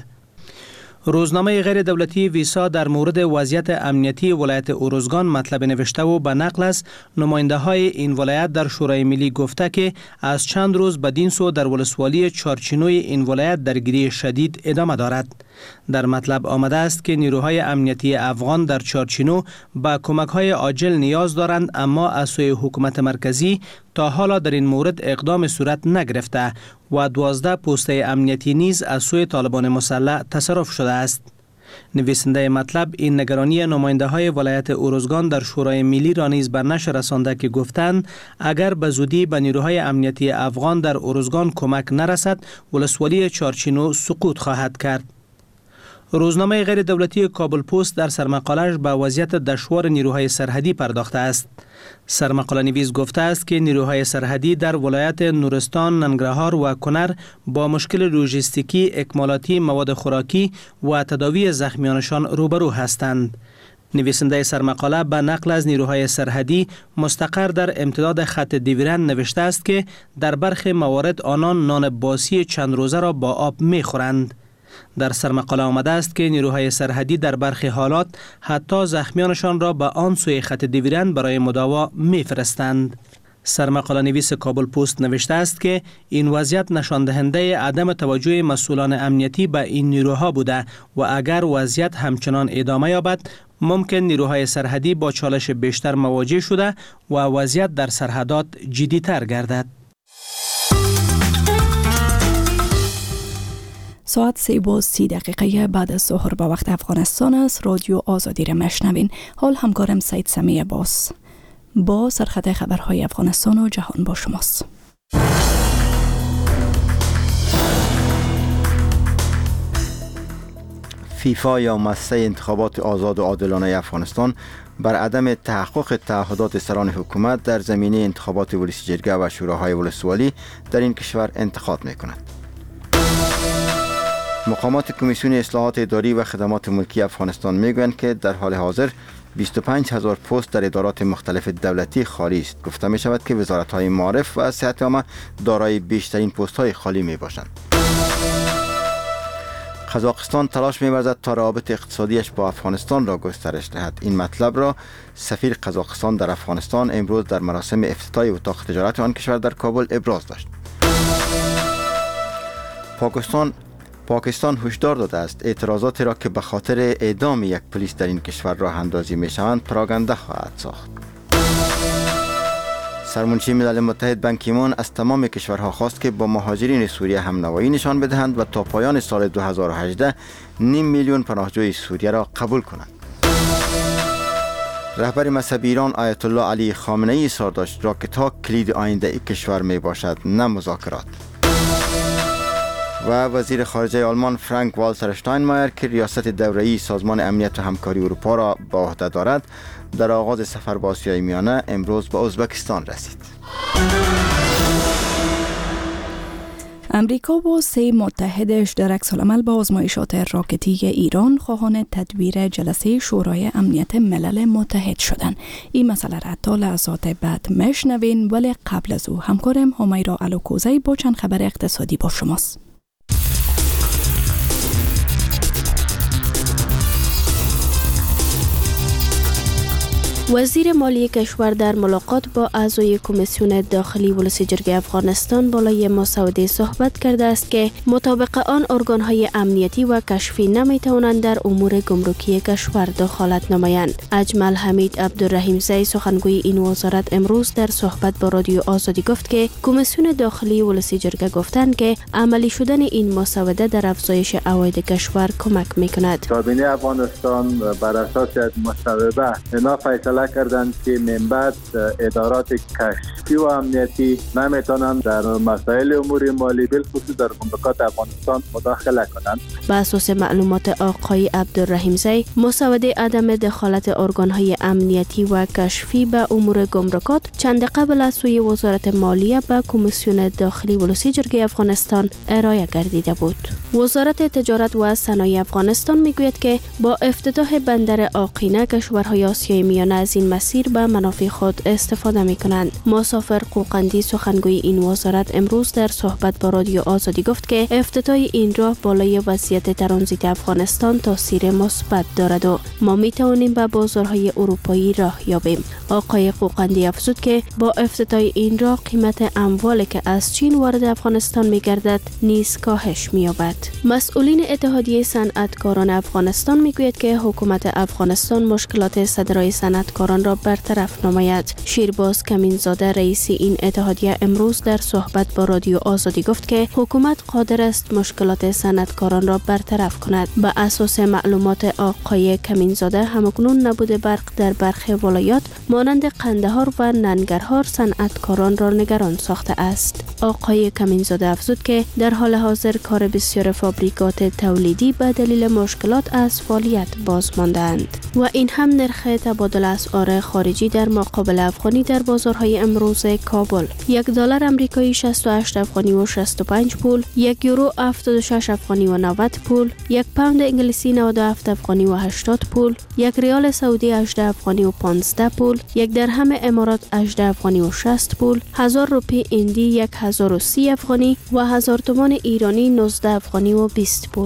روزنامه غیر دولتی ویسا در مورد وضعیت امنیتی ولایت اوروزگان مطلب نوشته و به نقل از نماینده های این ولایت در شورای ملی گفته که از چند روز بدین سو در ولسوالی چارچینوی این ولایت درگیری شدید ادامه دارد. در مطلب آمده است که نیروهای امنیتی افغان در چارچینو به کمک‌های عاجل نیاز دارند، اما از سوی حکومت مرکزی تا حالا در این مورد اقدام صورت نگرفته و دوازده پوسته امنیتی نیز از سوی طالبان مسلح تصرف شده است. نویسنده مطلب این نگرانی نماینده های ولایت اوروزگان در شورای ملی را نیز بر نشر رسانده که گفتند اگر به زودی به نیروهای امنیتی افغان در اوروزگان کمک نرسد ولسوالی چارچینو سقوط خواهد کرد. روزنامه غیر دولتی کابل پست در سرمقاله‌اش به وضعیت دشوار نیروهای سرحدی پرداخته است. سرمقاله نویس گفته است که نیروهای سرحدی در ولایت نورستان، ننگرهار و کنر با مشکل لوجستیکی، اکمالاتی مواد خوراکی و تداوی زخمیانشان روبرو هستند. نویسنده سرمقاله به نقل از نیروهای سرحدی مستقر در امتداد خط دیویرن نوشته است که در برخی موارد آنان نان باسی چند روزه را با آب می خورند. در سرمقاله آمده است که نیروهای سرحدی در برخی حالات حتی زخمیانشان را به آن سوی خط دیویرن برای مداوا می فرستند. سرمقاله نویس کابل پست نوشته است که این وضعیت نشان دهنده عدم توجه مسئولان امنیتی به این نیروها بوده و اگر وضعیت همچنان ادامه یابد ممکن نیروهای سرحدی با چالش بیشتر مواجه شده و وضعیت در سرحدات جدی‌تر گردد. ساعت سه و سی دقیقه بعد از ظهر به وقت افغانستان است. رادیو آزادی را مشنوین. حال همکارم سید سمی عباس با سرخط خبرهای افغانستان و جهان با شماست. فیفا یا مؤسسه انتخابات آزاد و عادلانه افغانستان بر عدم تحقق تعهدات سران حکومت در زمینه انتخابات ولسی جرگه و شوراهای ولسوالی در این کشور انتقاد می‌کند. مقامات کمیسیون اصلاحات اداری و خدمات ملکی افغانستان میگویند که در حال حاضر بیست و پنج هزار پست در ادارات مختلف دولتی خالی است. گفته می شود که وزارت‌های معارف و صحت عامه دارای بیشترین پست‌های خالی می باشند. قزاقستان تلاش می‌ورزد تا روابط اقتصادیش با افغانستان را گسترش دهد. این مطلب را سفیر قزاقستان در افغانستان امروز در مراسم افتتاح اتاق تجارت آن کشور در کابل ابراز داشت. پاکستان پاکستان هشدار داده است اعتراضاتی را که به خاطر اعدام یک پلیس در این کشور راه اندازی می شوند پراگنده خواهد ساخت. سرمنشی ملل متحد بان کی مون از تمام کشورها خواست که با مهاجرین سوریه همنوایی نشان بدهند و تا پایان سال دو هزار و هجده نیم میلیون پناهجوی سوریه را قبول کنند. رهبر مذهبی ایران آیت الله علی خامنه ای اصرار داشت راکت کلید آینده ای کشور می باشد نه مذاکرات. و وزیر خارجه آلمان فرانک والتر اشتاینمایر که ریاست دوره‌ای سازمان امنیت و همکاری اروپا را به عهده دارد در آغاز سفر به آسیای میانه امروز به ازبکستان رسید. امریکا و سه متحدش در عکس‌العمل با آزمایشات راکتی ایران خواهان تدبیر جلسه شورای امنیت ملل متحد شدند. این مسئله را تا لحظات بعد مشنوین، ولی قبل از او همکارم همیرا الوکوزی با چند خبر اقتصادی با شماست. وزیر مالی کشور در ملاقات با اعضای کمیسیون داخلی ولسی جرگه افغانستان بالای مسوده صحبت کرده است که مطابق آن ارگان‌های امنیتی و کشفی نمی‌توانند در امور گمرکی کشور دخالت نمایند. اجمل حمید عبدالرحیم زی سخنگوی این وزارت امروز در صحبت با رادیو آزادی گفت که کمیسیون داخلی ولسی جرگه گفتند که عملی شدن این مسوده در افزایش عواید کشور کمک می‌کند. کابینه افغانستان بر اساس مسوده اینا فیصله کردند که من بعد ادارات کشفی و امنیتی نمیتونند در مسائل امور مالی بالخصوص در گمرکات افغانستان مداخله کنند. بر اساس معلومات آقای عبدالرحیم زی، مسوده عدم دخالت ارگان‌های امنیتی و کشفی به امور گمرکات چند قبل از سوی وزارت مالیه به کمیسیون داخلی ولسی جرگه افغانستان ارائه گردیده بود. وزارت تجارت و صنایع افغانستان میگوید که با افتتاح بندر آقینه کشورهای آسیای میانه از این مسیر به منافع خود استفاده می کنند. مسافر قوقندی سخنگوی این وزارت امروز در صحبت با رادیو آزادی گفت که افتتاح این راه بالای وضعیت ترانزیت افغانستان تاثیر مثبت دارد و ما می توانیم به بازارهای اروپایی راه یابیم. آقای قوقندی افزود که با افتتاح این راه قیمت اموالی که از چین وارد افغانستان می گردد نیز کاهش می یابد. مسئولین اتحادیه صنعتکاران افغانستان می گوید که حکومت افغانستان مشکلات صدرای صنعت صنعتکاران را برطرف نماید. شیرباز کمینزاده رئیس این اتحادیه امروز در صحبت با رادیو آزادی گفت که حکومت قادر است مشکلات صنعتکاران را برطرف کند. به اساس معلومات آقای کمینزاده همکنون نبود برق در برخی ولایات مانند قندهار و ننگرهار صنعتکاران را نگران ساخته است. آقای کمینزاده افزود که در حال حاضر کار بسیار فابریکات تولیدی به دلیل مشکلات از فعالیت باز ماندند و این هم نرخ تبادل اسعار خارجی در مقابل افغانی در بازارهای امروز کابل: یک دلار آمریکایی شصت و هشت افغانی و شصت و پنج پول، یک یورو هفتاد و شش افغانی و نود پول، یک پوند انگلیسی نود و هفت افغانی و هشتاد پول، یک ریال سعودی هجده افغانی و پانزده پول، یک درهم امارات هجده افغانی و شصت پول، هزار روپی هندی یک هزار و سی افغانی و هزار تومان ایرانی نوزده افغانی و بیست پول.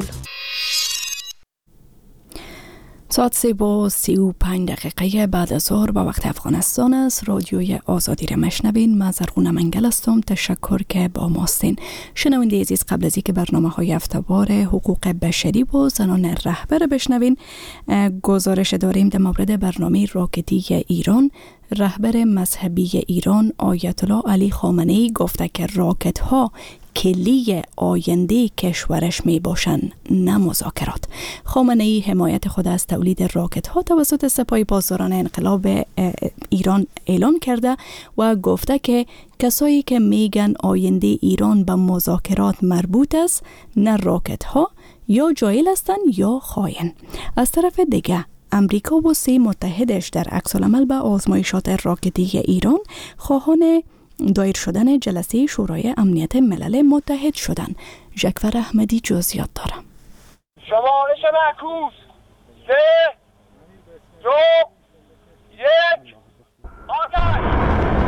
ساعت سه با سی و پنج دقیقه بعد از ظهر به وقت افغانستان است. رادیوی آزادی را مشنوین. من زرغونه منگل هستم. تشکر که با ماستین. شنونده عزیز، قبل از اینکه برنامه های هفته‌وار حقوق بشری و زنان رهبر بشنوین، گزارش داریم در مورد برنامه راکتی ایران. رهبر مذهبی ایران آیت الله علی خامنه‌ای گفته که راکت ها کلی آینده کشورش می باشند، نه مذاکرات. خامنه‌ای حمایت خود از تولید راکت ها توسط سپاه پاسداران انقلاب ایران اعلام کرده و گفته که کسایی که میگن آینده ایران به مذاکرات مربوط است، نه راکت ها، یا جاهل هستند یا خائن. از طرف دیگه امریکا و سه متحدش در عکس‌العمل به آزمایشات راکتی ایران خواهان دایر شدن جلسه شورای امنیت ملل متحد شدند. جعفر احمدی جزئیات داره. شمارش معکوس سه دو یک آتش.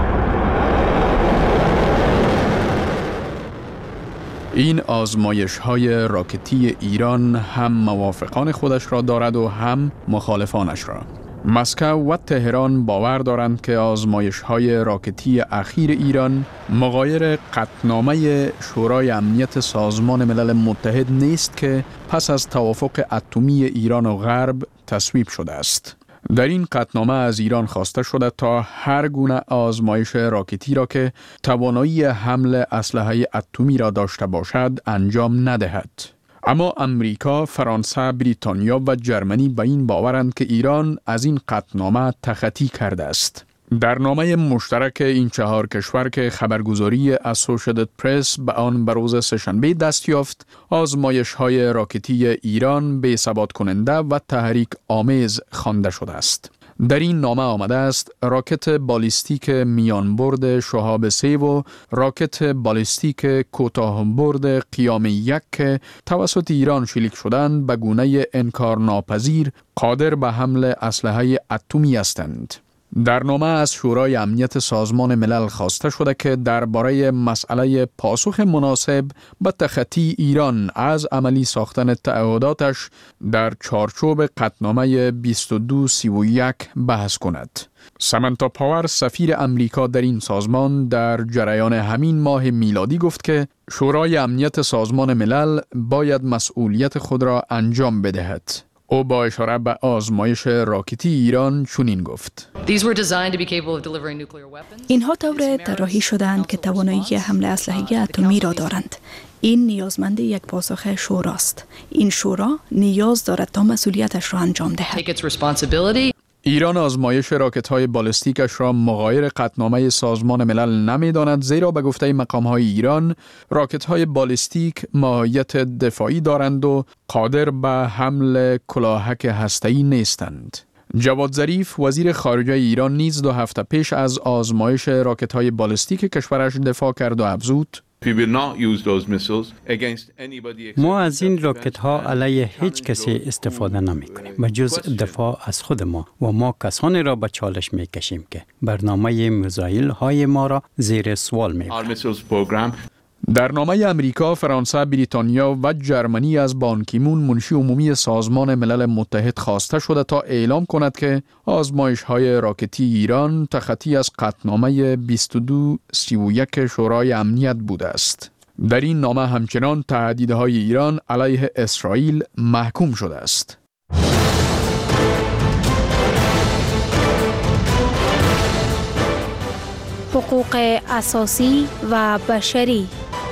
این آزمایش های راکتی ایران هم موافقان خودش را دارد و هم مخالفانش را. مسکو و تهران باور دارند که آزمایش های راکتی اخیر ایران مغایر قطعنامه شورای امنیت سازمان ملل متحد نیست که پس از توافق اتمی ایران و غرب تصویب شده است. در این قطعنامه از ایران خواسته شده تا هر گونه آزمایش راکتی را که توانایی حمل اسلحه اتمی را داشته باشد انجام ندهد. اما امریکا، فرانسه، بریتانیا و جرمنی به این باورند که ایران از این قطعنامه تخطی کرده است. در نامه مشترک این چهار کشور که خبرگزاری اسوشییتد پرس به آن به روز سه‌شنبه دست یافت، آزمایش‌های راکتی ایران بی‌ثبات کننده و تحریک آمیز خوانده شده است. در این نامه آمده است راکت بالیستیک میانبرد شهاب سه و راکت بالیستیک کوتاه برد قیام یک که توسط ایران شلیک شدند به گونه انکارناپذیر قادر به حمل اسلحه اتمی هستند. در نامه از شورای امنیت سازمان ملل خواسته شده که درباره مسئله پاسخ مناسب به تخطی ایران از عملی ساختن تعهداتش در چارچوب قطعنامه بیست و دو سی و یک بحث کند. سامانتا پاور سفیر امریکا در این سازمان در جریان همین ماه میلادی گفت که شورای امنیت سازمان ملل باید مسئولیت خود را انجام بدهد. او با اشاره به آزمایش راکتی ایران چنین گفت: اینها طور طراحی شدند که توانایی حمل اسلحه اتمی را دارند. این نیازمند یک پاسخ شوراست. این شورا نیاز دارد تا مسئولیتش را انجام دهد. ایران آزمایش راکت‌های بالستیکش را مغایر قطعنامه سازمان ملل نمی‌داند، زیرا به گفته مقام‌های ایران راکت‌های بالستیک ماهیت دفاعی دارند و قادر به حمل کلاهک هسته‌ای نیستند. جواد ظریف وزیر خارجه ایران نیز دو هفته پیش از آزمایش راکت‌های بالستیک کشورش دفاع کرد و افزود: ما از این راکت ها علیه هیچ کسی استفاده نمی کنیم و جز دفاع از خود ما و ما کسانی را به چالش می کشیم که برنامه میزایل های ما را زیر سوال می برند. در نامه امریکا، فرانسه، بریتانیا و جرمنی از بان کی مون منشی عمومی سازمان ملل متحد خواسته شده تا اعلام کند که آزمایش‌های راکتی ایران تخطی از قطعنامه بیست و دو سی و یک شورای امنیت بوده است. در این نامه همچنان تهدیدهای ایران علیه اسرائیل محکوم شده است. حقوق اساسی و بشری.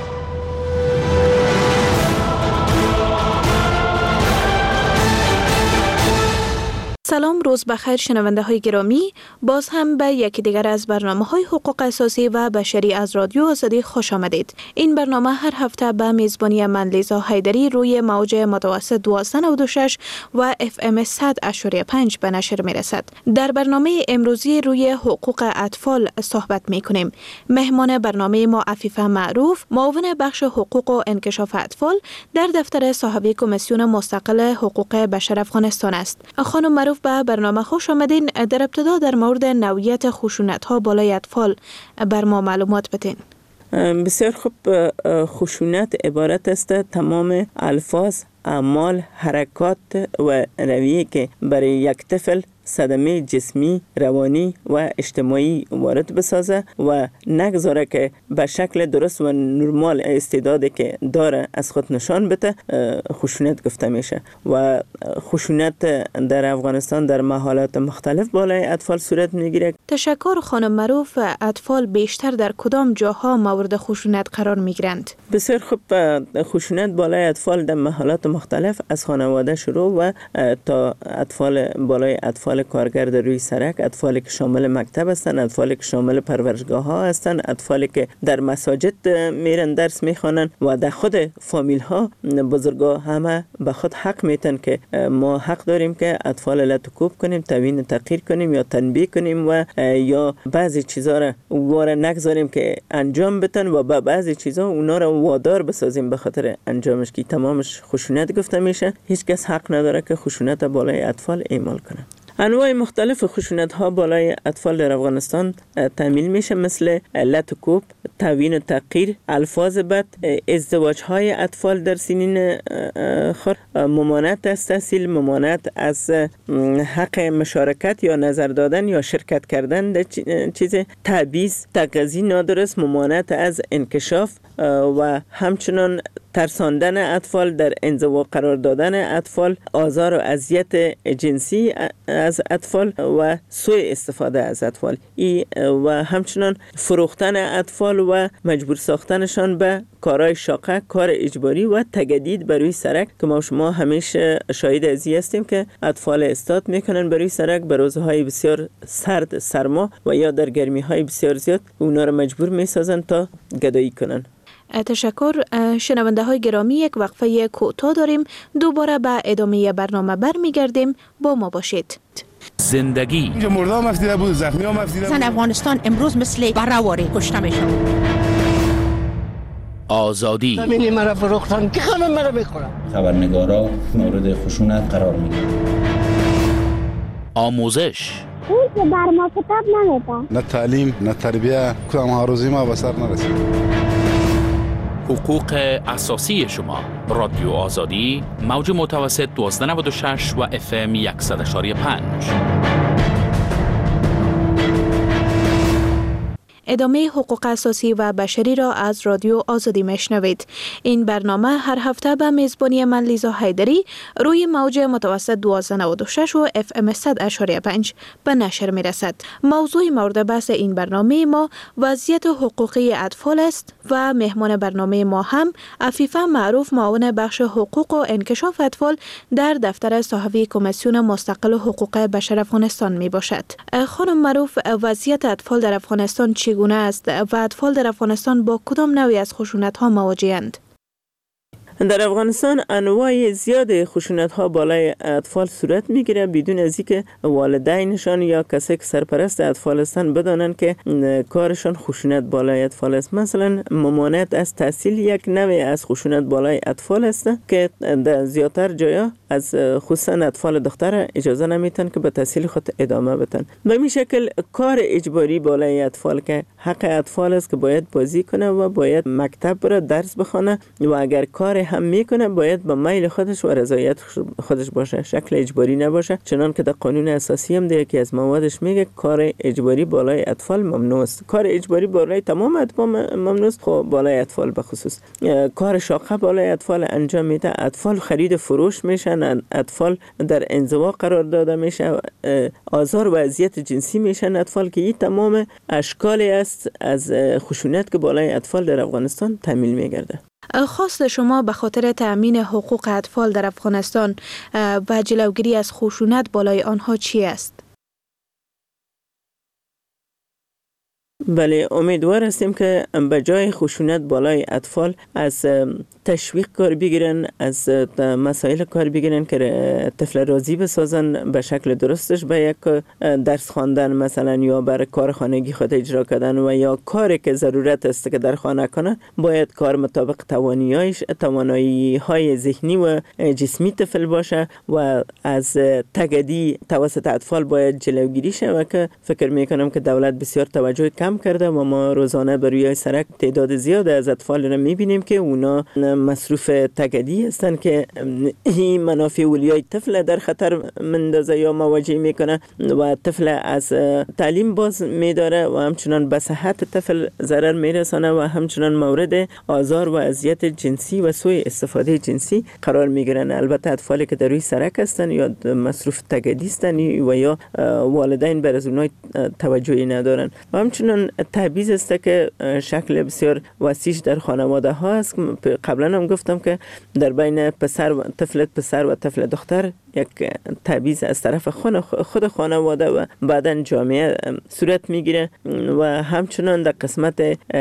سلام، روز بخیر شنونده های گرامی. باز هم به یکی دیگر از برنامه های حقوق اساسی و بشری از رادیو آزادی خوش آمدید. این برنامه هر هفته به میزبانی من لیزا حیدری روی موج متوسط دویست و نود و شش و اف ام صد و پنج به نشر می رسد. در برنامه امروزی روی حقوق اطفال صحبت می کنیم. مهمان برنامه ما عفیفه معروف، معاون بخش حقوق و انکشاف اطفال در دفتر صاحبی کمیسیون مستقل حقوق بشر افغانستان است. خانم معروف به برنامه خوش آمدین. در ابتدا در مورد نوعیت خشونت ها بالای اطفال بر ما معلومات بدین. بسیار خوب. خشونت عبارت است تمام الفاظ، اعمال، حرکات و رویه که برای یک طفل صدمه جسمی، روانی و اجتماعی وارد بسازه و نگذاره که به شکل درست و نرمال استعدادی که داره از خود نشان بده، خشونت گفته میشه. و خشونت در افغانستان در محالات مختلف بالای اطفال صورت میگیره. تشکر خانم معروف. اطفال بیشتر در کدام جاها مورد خشونت قرار میگیرند؟ بسیار خوب. خشونت بالای اطفال در محالات مختلف از خانواده شروع و تا اطفال بالای اطفال کارگر در روی سرک، اطفالی که شامل مکتب هستند، اطفالی که شامل پرورشگاه ها هستند، اطفالی که در مساجد میرن درس میخوانند و در خود فامیل ها بزرگا همه به خود حق میتن که ما حق داریم که اطفال را تکوب کنیم، توهین تحقیر کنیم یا تنبیه کنیم و یا بعضی چیزا را واره نگذاریم که انجام بدن و با بعضی چیزا اونا را وادار بسازیم به خاطر انجامش، که تمامش خشونت گفته میشه. هیچ کس حق نداره که خشونت بالای اطفال اعمال کنه. انواع مختلف خشونت ها بالای اطفال در افغانستان تعمیل میشه، مثل لطکوب، توهین و تحقیر، الفاظ بد، ازدواج های اطفال در سنین خور، ممانعت از تحصیل، ممانعت از حق مشارکت یا نظر دادن یا شرکت کردن در چیز، تعویض، تقاضی نادرست، ممانعت از انکشاف و همچنان ترساندن اطفال، در انزوا قرار دادن اطفال، آزار و اذیت جنسی از اطفال و سوء استفاده از اطفال، ای و همچنان فروختن اطفال و مجبور ساختنشان به کارهای شاقه، کار اجباری و تجدید بر روی سرک، که ما شما همیشه شاهد ازی هستیم که اطفال استاد میکنن بر روی سرک به روزهای بسیار سرد، سرما و یا در گرمی های بسیار زیاد اونا رو مجبور میسازن تا گدایی کنن. تشکر. شنونده های گرامی، یک وقفه کوتاه داریم، دوباره به ادامه برنامه برمیگردیم. با ما باشید. زندگی اینجا مرده هم افتیده بود، زخمی هم افتیده بود. زن افغانستان امروز مثل برهواری کشته میشن. آزادی زمینی مرا فروختن که خانم مرا میخورم. خبرنگارا مورد خشونت قرار میگیرن. آموزش اون که بر ما کتاب نمیده. نه تعلیم نه تربیه، کدام هاروزی ما به سر نرسید. حقوق اساسی شما. رادیو آزادی، موج متوسط دویست و نود و شش و اف ام صد و پنج. ادامه حقوق اساسی و بشری را از رادیو آزادی میشنوید. این برنامه هر هفته به میزبانی من لیزا حیدری روی موج متوسط دویست و نود و شش و اف ام صد و پنج به نشر می رسد. موضوع مورد بحث این برنامه ما وضعیت حقوقی اطفال است و مهمان برنامه ما هم عفیفه معروف، معاون بخش حقوق و انکشاف اطفال در دفتر صاحبی کمیسیون مستقل حقوق بشر افغانستان می باشد. خانم معروف، وضعیت اطفال در افغانستان چی گونه است و اطفال در افغانستان با کدام نوعی از خشونت ها مواجه‌اند؟ در افغانستان انواع زیاد خشونت ها بالای اطفال صورت میگیره بدون از اینکه والدینشان یا کسی که سرپرست اطفال هستند بدانند که کارشان خشونت بالای اطفال است. مثلا ممانعت از تحصیل یک نوع از خشونت بالای اطفال است که در زیادتر جایا از خصوصا اطفال دختر اجازه نمیتن که به تحصیل خود ادامه بدن. به این شکل کار اجباری بالای اطفال که حق اطفال است که باید بازی کنه و باید مکتب بره، درس بخونه و اگر کار هم میکنه باید به میل خودش و رضایت خودش باشه، شکل اجباری نباشه. چنان که در قانون اساسی هم دیگه که از موادش میگه کار اجباری بالای اطفال ممنوع است. کار اجباری بالای تمام اطفال ممنوع است، خب بالای اطفال به خصوص. کار شاقه بالای اطفال انجام میده، اطفال خرید فروش میشن، اطفال در انزوا قرار داده میشه، آزار و اذیت جنسی میشن اطفال، که این تمام اشکالی است از خشونت که بالای اطفال در افغانستان تحمیل میگرده. خواست شما به خاطر تأمین حقوق اطفال در افغانستان و جلوگیری از خشونت بالای آنها چی است؟ بله، امیدوار هستیم که به جای خشونت بالای اطفال از تشویق کار بگیرن، از مسائل کار بگیرن که طفل راضی بسازن به شکل درستش، به یک درس خواندن مثلا یا برای کار خانگی خود اجرا کردن و یا کاری که ضرورت است که در خانه کنه، باید کار مطابق تواناییش توانایی های ذهنی و جسمی طفل باشه و از تگدی توسط اطفال باید جلوگیری شه، که فکر میکنم که دولت بسیار توجه کم کرده و ما روزانه بر روی سرک تعداد زیاد از اطفال را میبینیم که اونا مصروف تگدی هستن که این منافع اولیای طفل در خطر مندازه یا مواجه میکنه و طفل از تعلیم باز میداره و همچنان به صحت طفل ضرر میرسانه و همچنان مورد آزار و اذیت جنسی و سوء استفاده جنسی قرار میگیرن. البته اطفالی که در روی سرک هستن یا مصروف تگدی هستن و یا والدین بر از اونها توجهی ندارن. و همچنان تبعیض است که شکل بسیار وسیع در خانواده ها است. قبلا هم گفتم که در بین پسر و طفل پسر و طفل دختر یک تبعیض از طرف خود خانواده و بعداً جامعه صورت میگیره و همچنان در قسمت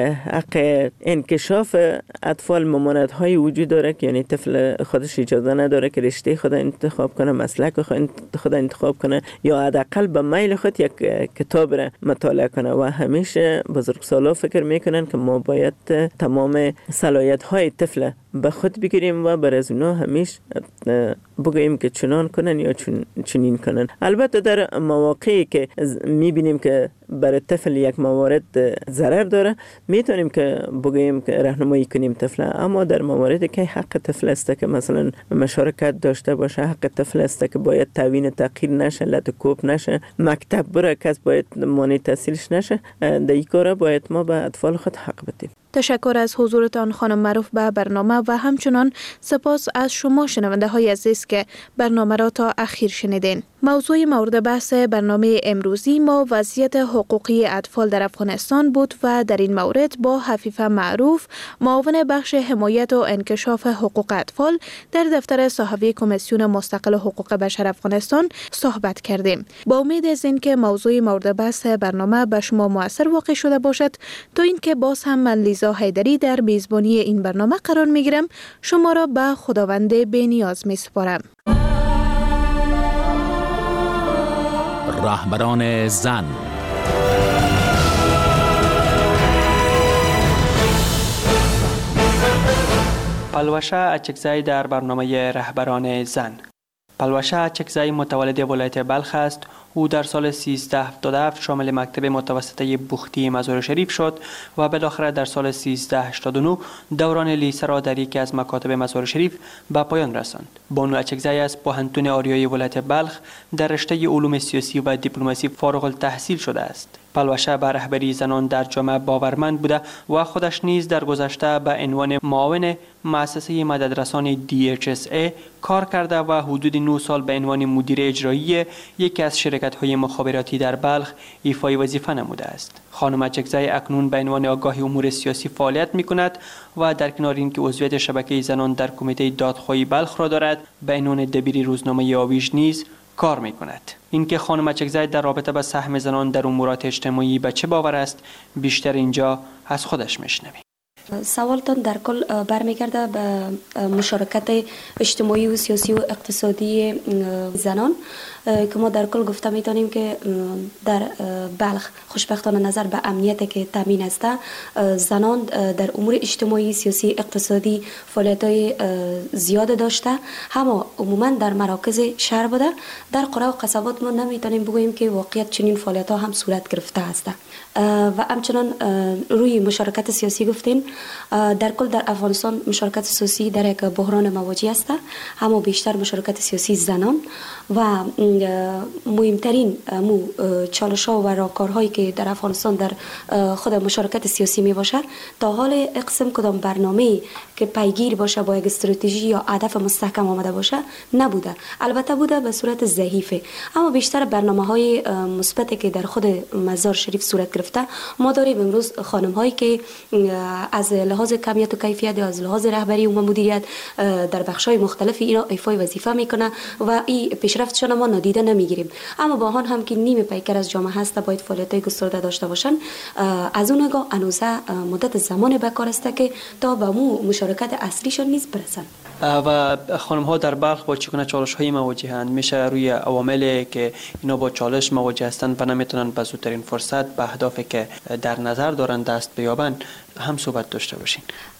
حق انکشاف اطفال ممانعت‌های وجود داره که یعنی طفل خودش اجازه نداره که رشته خود انتخاب کنه، مسلک خود انتخاب کنه یا حداقل به میل خود یک کتاب را مطالعه کنه و همیشه بزرگسالا فکر میکنن که ما باید تمام صلاحیت‌های طفل به خود بگیریم و بر از اونا همیشه بگوییم که چنان کنن یا چن چنین کنن. البته در مواقعی که میبینیم که برای طفل یک موارد ضرر داره میتونیم که بگوییم که راهنمایی کنیم طفل، اما در مواردی که حق طفل است که مثلا مشارکت داشته باشه، حق طفل است که باید تعوین تغییر نشه، لط کوب نشه، مکتب بره کس باید مانع تحصیلش نشه، در این کار باید ما به اطفال خود حق بدیم. تشکر از حضورتان خانم معروف به برنامه و همچنان سپاس از شما شنونده های عزیز که برنامه را تا اخیر شنیدین. موضوع مورد بحث برنامه امروزی ما وضعیت حقوقی اطفال در افغانستان بود و در این مورد با حفیفه معروف معاون بخش حمایت و انکشاف حقوق اطفال در دفتر صحوی کمیسیون مستقل حقوق بشر افغانستان صحبت کردیم. با امید از اینکه موضوع مورد بحث برنامه به شما مؤثر واقع شده باشد، تا اینکه باز هم من لیزا حیدری در میزبانی این برنامه قرار میگیرم، شما را به خداوند بی‌نیاز میسپارم. رهبران زن. پلوشه اچکزی در برنامه رهبران زن. پلوشه اچکزی متولد ولایت بلخ است. او در سال سیزده هفتاد و هفت شامل مکتب متوسطه بوختی مزار شریف شد و بالاخره در سال سیزده هشتاد و نه دوران لیسه را در یکی از مکاتب مزار شریف به پایان رساند. بانو اچکزی از پوهنتون آریایی ولایت بلخ در رشته علوم سیاسی و دیپلماسی فارغ التحصیل شده است. پلوشه به رهبری زنان در جامعه باورمند بوده و خودش نیز در گذشته به عنوان معاون مؤسسه مددرسان دی اچ اس ای کار کرده و حدود نه سال به عنوان مدیر اجرایی یکی از شرکت‌های مخابراتی در بلخ ایفای وظیفه نموده است. خانم اچکزی اکنون به عنوان آگاه امور سیاسی فعالیت می‌کند و در کنار اینکه عضویت شبکه زنان در کمیته دادخواهی بلخ را دارد، به عنوان دبیر روزنامه آویژ نیز کار می کند. اینکه خانم اچکزی در رابطه با سهم زنان در امورات اجتماعی به چه باور است، بیشتر اینجا از خودش میشنویم. سوالتان در کل برمیگرده به مشارکت اجتماعی و سیاسی و اقتصادی زنان که ما در کل گفته میتونیم که در بلخ خوشبختانه نظر به امنیتی که تامین است، زنان در امور اجتماعی، سیاسی، اقتصادی فعالیت‌های زیاد داشته، اما عموما در مراکز شهر بوده. در قرى و قصبات ما نمیتونیم بگوییم که واقعیت چنین فعالیت‌ها هم صورت گرفته است. و همچنان روی مشارکت سیاسی گفتین، در کل در افغانستان مشارکت سیاسی در یک بحران مواجه است، اما بیشتر مشارکت سیاسی زنان و مهمترین مو چالش ها و راهکارهایی که در افغانستان در خود مشارکت سیاسی می باشه تا حال اقسم کدام برنامه که پیگیر باشه با یک استراتژی یا هدف مستحکم آمده باشه نبوده. البته بوده به صورت ضعیفه، اما بیشتر برنامه های مثبتی که در خود مزار شریف صورت گرفته ما داریم امروز خانم هایی که از لحاظ کمیت و کیفیت از لحاظ رهبری و مدیریت در بخش های مختلف اینا ایفای وظیفه میکنه و این پیشرفتشان ما نادیده نمیگیریم. اما با آن هم که نیمه پیکر از جامعه هست باید فعالیت‌های گسترده داشته باشن. از اون نگاه انوزه مدت زمان بکار است که تا به مو مشارکت اصلیشان نیز برسن. و خانم ها در بلخ با چگونه چالش های مواجهند؟ میشه روی عواملی که اینا با چالش مواجه هستند و نمیتونن به زودترین فرصت به اهدافی که در نظر دارن دست بیابند هم صحبت داشته باشین.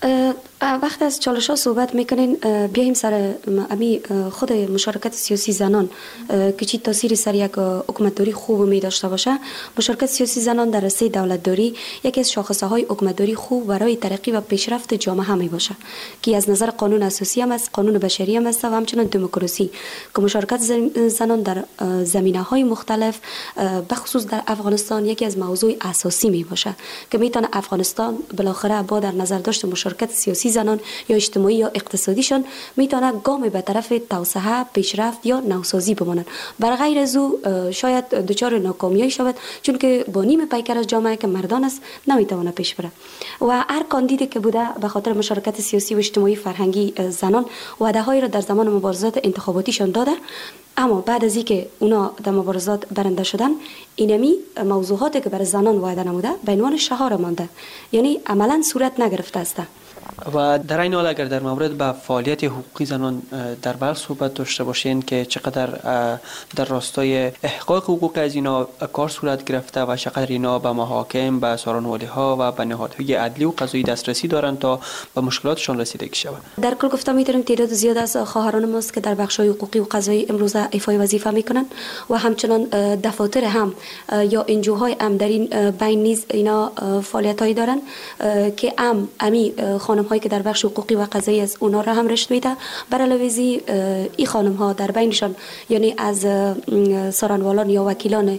وقت از چالش ها صحبت میکنین بیایم سر امی خود مشارکت سیاسی زنان که چی تاثیر سر یک حکومتداری خوب می داشته باشه. مشارکت سیاسی زنان در راسته دولتداری یکی از شاخصه های حکومتداری خوب برای ترقی و پیشرفت جامعه می باشه که از نظر قانون اساسی هم است، قانون بشری هم است و همچنین دموکراسی که مشارکت زنان در زمینه های مختلف بخصوص در افغانستان یکی از موضوع اساسی می باشه که میتونه افغانستان بالاخره با در نظر داشت مشارکت سیاسی زنان یا اجتماعی یا اقتصادیشان میتونه گام به طرف توسعه، پیشرفت یا نوسازی بمانند. بر غیر از او شاید دچار ناکامی شود چون که با نیم پیکر از جامعه که مردان است نمیتونه پیش بره و هر کاندیدی که بوده به خاطر مشارکت سیاسی و اجتماعی فرهنگی زنان وعده هایی را در زمان مبارزات انتخاباتیشان داده، اما بعد از اینکه اونا در مبارزات برنده شدن اینمی موضوعاتی که برای زنان وعده نموده به عنوان شعار مانده، یعنی عملا صورت نگرفته است. و در این حال اگر در مورد به فعالیت حقوقی زنان در بلخ صحبت داشته باشین که چقدر در راستای احقاق حقوق از اینا کار صورت گرفته و چقدر اینا به محاکم، به سارانوالی ها و به نهادهای عدلی و قضایی دسترسی دارند تا به مشکلاتشان رسیدگی شود. در کل گفته میتونیم تعداد زیاد از خواهران ماست که در بخش‌های حقوقی و قضایی امروز ایفای وظیفه میکنن و همچنان دفاتر هم یا انجوهای هم در این بین نیز اینا فعالیتایی دارن که ام امی خانم هایی که در بخش حقوقی و قضایی از اونا را هم رشد میده. بر علاوه این خانم ها در بینشان یعنی از سارانوالان یا وکیلان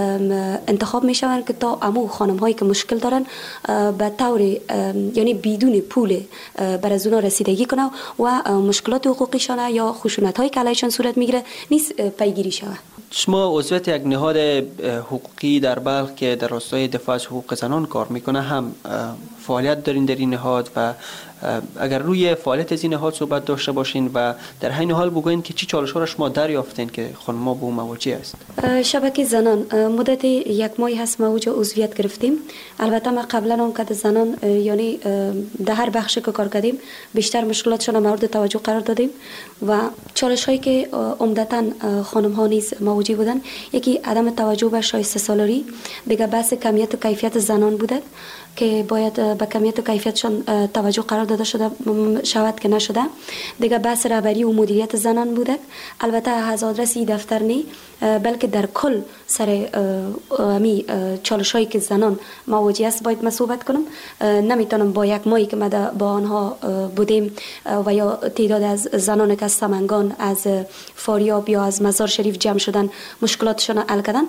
انتخاب میشوند که تا امو خانم هایی که مشکل دارن به طور یعنی بدون پول بر از اونا رسیدگی کنه و مشکلات حقوقیشان یا خشونت هایی که علیشان صورت میگیره نیست پیگیری شود. شما عضویت یک نهاد حقوقی در بلخ که در راستای دفاع از حقوق زنان کار میکنه هم فعالیت دارین در این نهاد و اگر روی فعالیت از این نهاد صحبت داشته باشین و در همین حال بگوین که چی چالش ها را شما دریافتین که خانم‌ها با مواجه است؟ شبکه زنان مدت یک ماه هست ما اوجا عضویت گرفتیم. البته ما قبلا هم که زنان یعنی در هر بخش که کار کردیم بیشتر مشکلاتشون مورد توجه قرار دادیم و چالش هایی که عمدتاً خانم ها نیز مواجه بودن یکی عدم توجه به شایسته سالاری، دیگه بحث کمیت و کیفیت زنان بوده که باید به کمیت و کیفیتشان توجه قرار داده شده شود که نشده، دیگه بحث رهبری و مدیریت زنان بوده. البته از آدرس این دفتر نی بلکه در کل سر امی چالش هایی که زنان مواجه است باید من صحبت کنم. نمیتونم با یک ماهی که ما با آنها بودیم و یا تعداد از زنان که از سمنگان، از فاریاب یا از مزار شریف جمع شدن مشکلاتشان حل کردن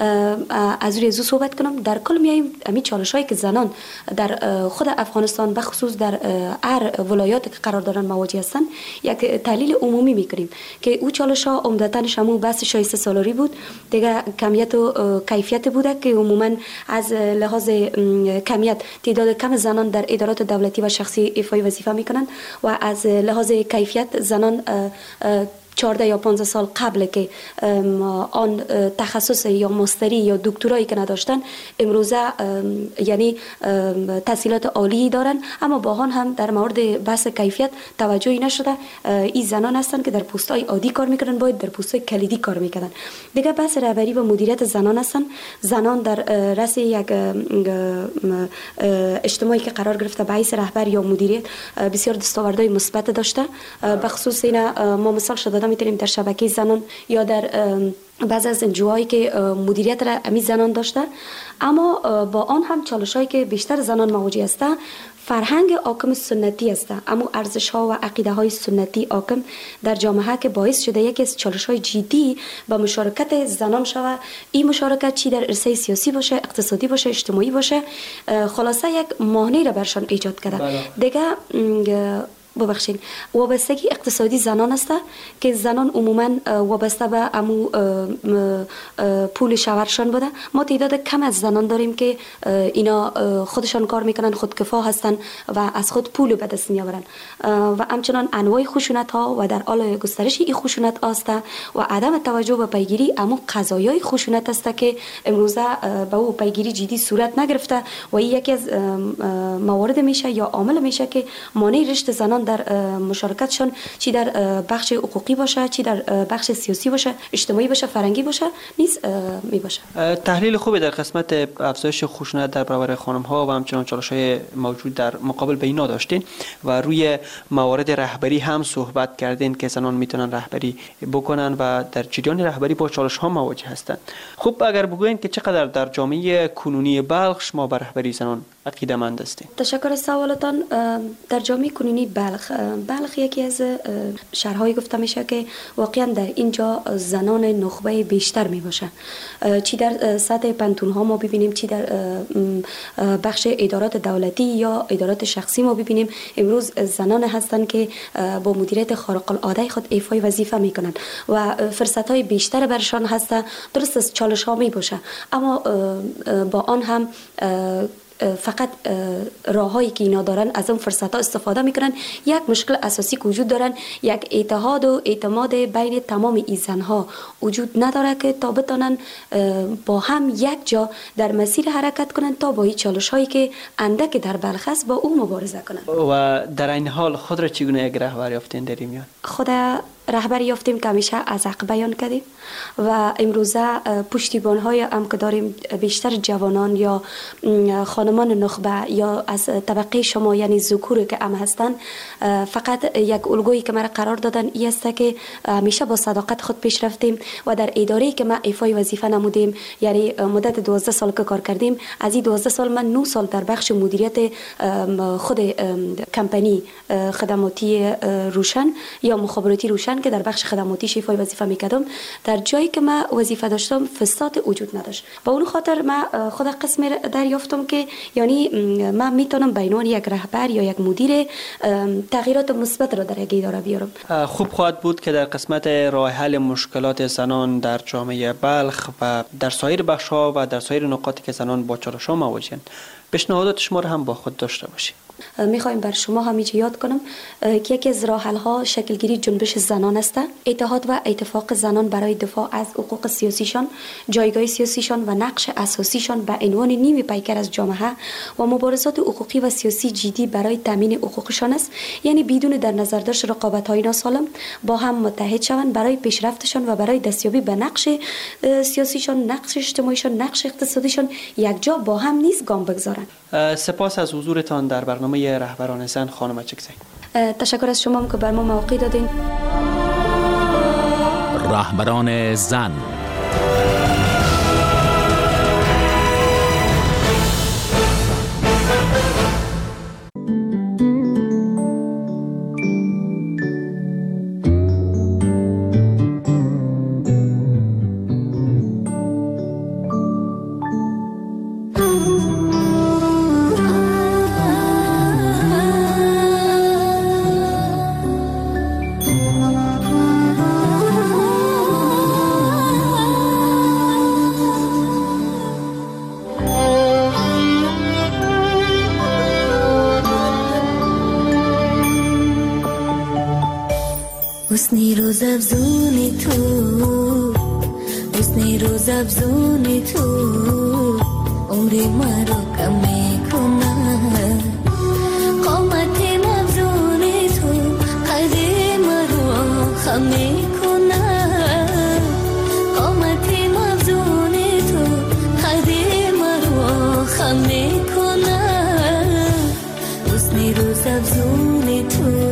از روی زو صحبت کنم. در کل میایم امی چالش هایی که زنان در خود افغانستان بخصوص در هر ولایات که قرار دارن مواجه هستن یک تحلیل عمومی میکنیم که او چالش ها عمدتاً شامل بحث شایسته سالاری بود، دیگه کمیت و کیفیت بوده که عموما از لحاظ کمیت تعداد کم زنان در ادارات دولتی و شخصی ایفای وظیفه میکنن و از لحاظ کیفیت زنان چهارده یا پانزده سال قبل که آن تخصص یا ماستری یا دکترایی که نداشتن امروزه یعنی تحصیلات عالی دارن، اما با آن هم در مورد بحث کیفیت توجهی نشده. این زنان هستن که در پست‌های عادی کار میکنن، باید در پست‌های کلیدی کار میکنن. دیگه بحث رهبری و مدیریت زنان هستن. زنان در رأس یک اجتماعی که قرار گرفته به حیث رهبر یا مدیریت بسیار دستاوردهای مثبت داشته. به خصوص اینا ما مثال شده میتونیم در شبکه زنان یا در بعض از انجوهایی که مدیریت را امی زنان داشته، اما با آن هم چالش هایی که بیشتر زنان مواجه هستند فرهنگ حاکم سنتی است، اما ارزش ها و عقیده های سنتی حاکم در جامعه که باعث شده یکی از چالش های جدی به مشارکت زنان شود. این مشارکت چی در عرصه سیاسی باشه، اقتصادی باشه، اجتماعی باشه، خلاصه یک مانع را برشان ایجاد کرده. دیگه ببخشید وابستگی اقتصادی زنان است که زنان عموما وابسته به امو پول شوهرشان بوده. ما تعداد کم از زنان داریم که اینا خودشان کار میکنن، خودکفا هستن و از خود پول به دست میآورن و همچنان انواع خشونت ها و در حال گسترش این خشونت است و عدم توجه به پیگیری امو قضایای خشونت است که امروزه به او پیگیری جدی صورت نگرفته و این یکی از موارد میشه یا عامل میشه که مانع رشد زنان در مشارکتشان چی در بخش حقوقی باشه، چی در بخش سیاسی باشه، اجتماعی باشه، فرهنگی باشه نیز می باشه. تحلیل خوبی در قسمت افزایش خشونت در برابر خانم ها و همچنان چالش‌های موجود در مقابل به اینا داشتین و روی موارد رهبری هم صحبت کردین که زنان میتونن رهبری بکنن و در جریان رهبری با چالش ها مواجه هستند. خب اگر بگوین که چقدر در جامعه کنونی بلخ شما بر رهبری زنان عقیده‌مند هستید؟ تشکر از سوالتان. در جامعه کنونی بلخ بلخ یکی از شهرهایی گفته میشه که واقعا در اینجا زنان نخبه بیشتر می باشه. چی در سطح پنتون ها ما ببینیم، چی در بخش ادارات دولتی یا ادارات شخصی ما ببینیم، امروز زنان هستند که با مدیریت خارق العاده خود ایفای وظیفه میکنن و فرصت های بیشتر برشان هست. درست از چالش ها می باشه اما با آن هم فقط راههایی که اینا دارن از اون فرصت ها استفاده میکنن. یک مشکل اساسی که وجود دارن، یک اتحاد و اعتماد بین تمام این زنها وجود نداره که تا بتونن با هم یک جا در مسیر حرکت کنن تا با این چالش هایی که اندک در بلخ است با او مبارزه کنن. و در این حال خود را چگونه یک رهبر یافتین در این میان؟ خود رهبری یافتیم که همیشه از حق بیان کردیم و امروزه پشتیبان های هم که داریم بیشتر جوانان یا خانمان نخبه یا از طبقه شما یعنی ذکور که هم هستن. فقط یک الگویی که مرا قرار دادن این است که همیشه با صداقت خود پیش رفتیم و در اداره که ما ایفای وظیفه نمودیم، یعنی مدت دوازده سال که کار کردیم، از این دوازده سال من نه سال در بخش مدیریت خود کمپانی خدماتی روشن یا مخابراتی روشن که در بخش خدماتی شیفای وظیفه میکردم، در جایی که من وظیفه داشتم فساد وجود نداشت. با اون خاطر من خود قسم دریافتم که یعنی من میتونم به عنوان یک رهبر یا یک مدیر تغییرات مثبت را در یک اداره بیارم. خوب خواهد بود که در قسمت راه حل مشکلات زنان در جامعه بلخ و در سایر بخش‌ها و در سایر نقاطی که زنان با چالش‌ها مواجهند پیشنهادات شما را هم با خود داشته باشید. میخوایم بر شما همیشه یاد کنم که یکی از راه حل ها شکلگیری جنبش زنان است. اتحاد و اتفاق زنان برای دفاع از حقوق سیاسیشان، جایگاه سیاسیشان و نقش اساسیشان به عنوان نیمه پیکر از جامعه و مبارزات حقوقی و سیاسی جدی برای تامین حقوقشان است. یعنی بدون در نظر داشت رقابت های ناسالم با هم متحد شوند برای پیشرفتشان و برای دستیابی به نقش سیاسیشان، نقش اجتماعیشان، نقش اقتصادیشان یک جا با هم نیز گام بگذارند. سپاس از حضورتان در برنامه رهبران زن خانم چکزی. تشکر از شما که بر ما موقع دادین. رهبران زن. حسنی روز افزونی تو، حسنی روز افزونی تو، عمری مرا کم میکنه. قامتی افزونی تو، قدی مرا خم میکنه. قامتی افزونی تو، قدی مرا خم میکنه. حسنی روز افزونی تو.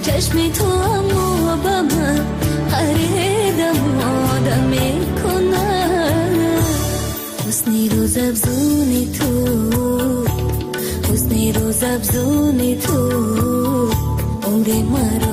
چشم تو اما با من خریدم آدم میکنه حسنی روز افزونی تو حسنی روز افزونی تو عمر مرا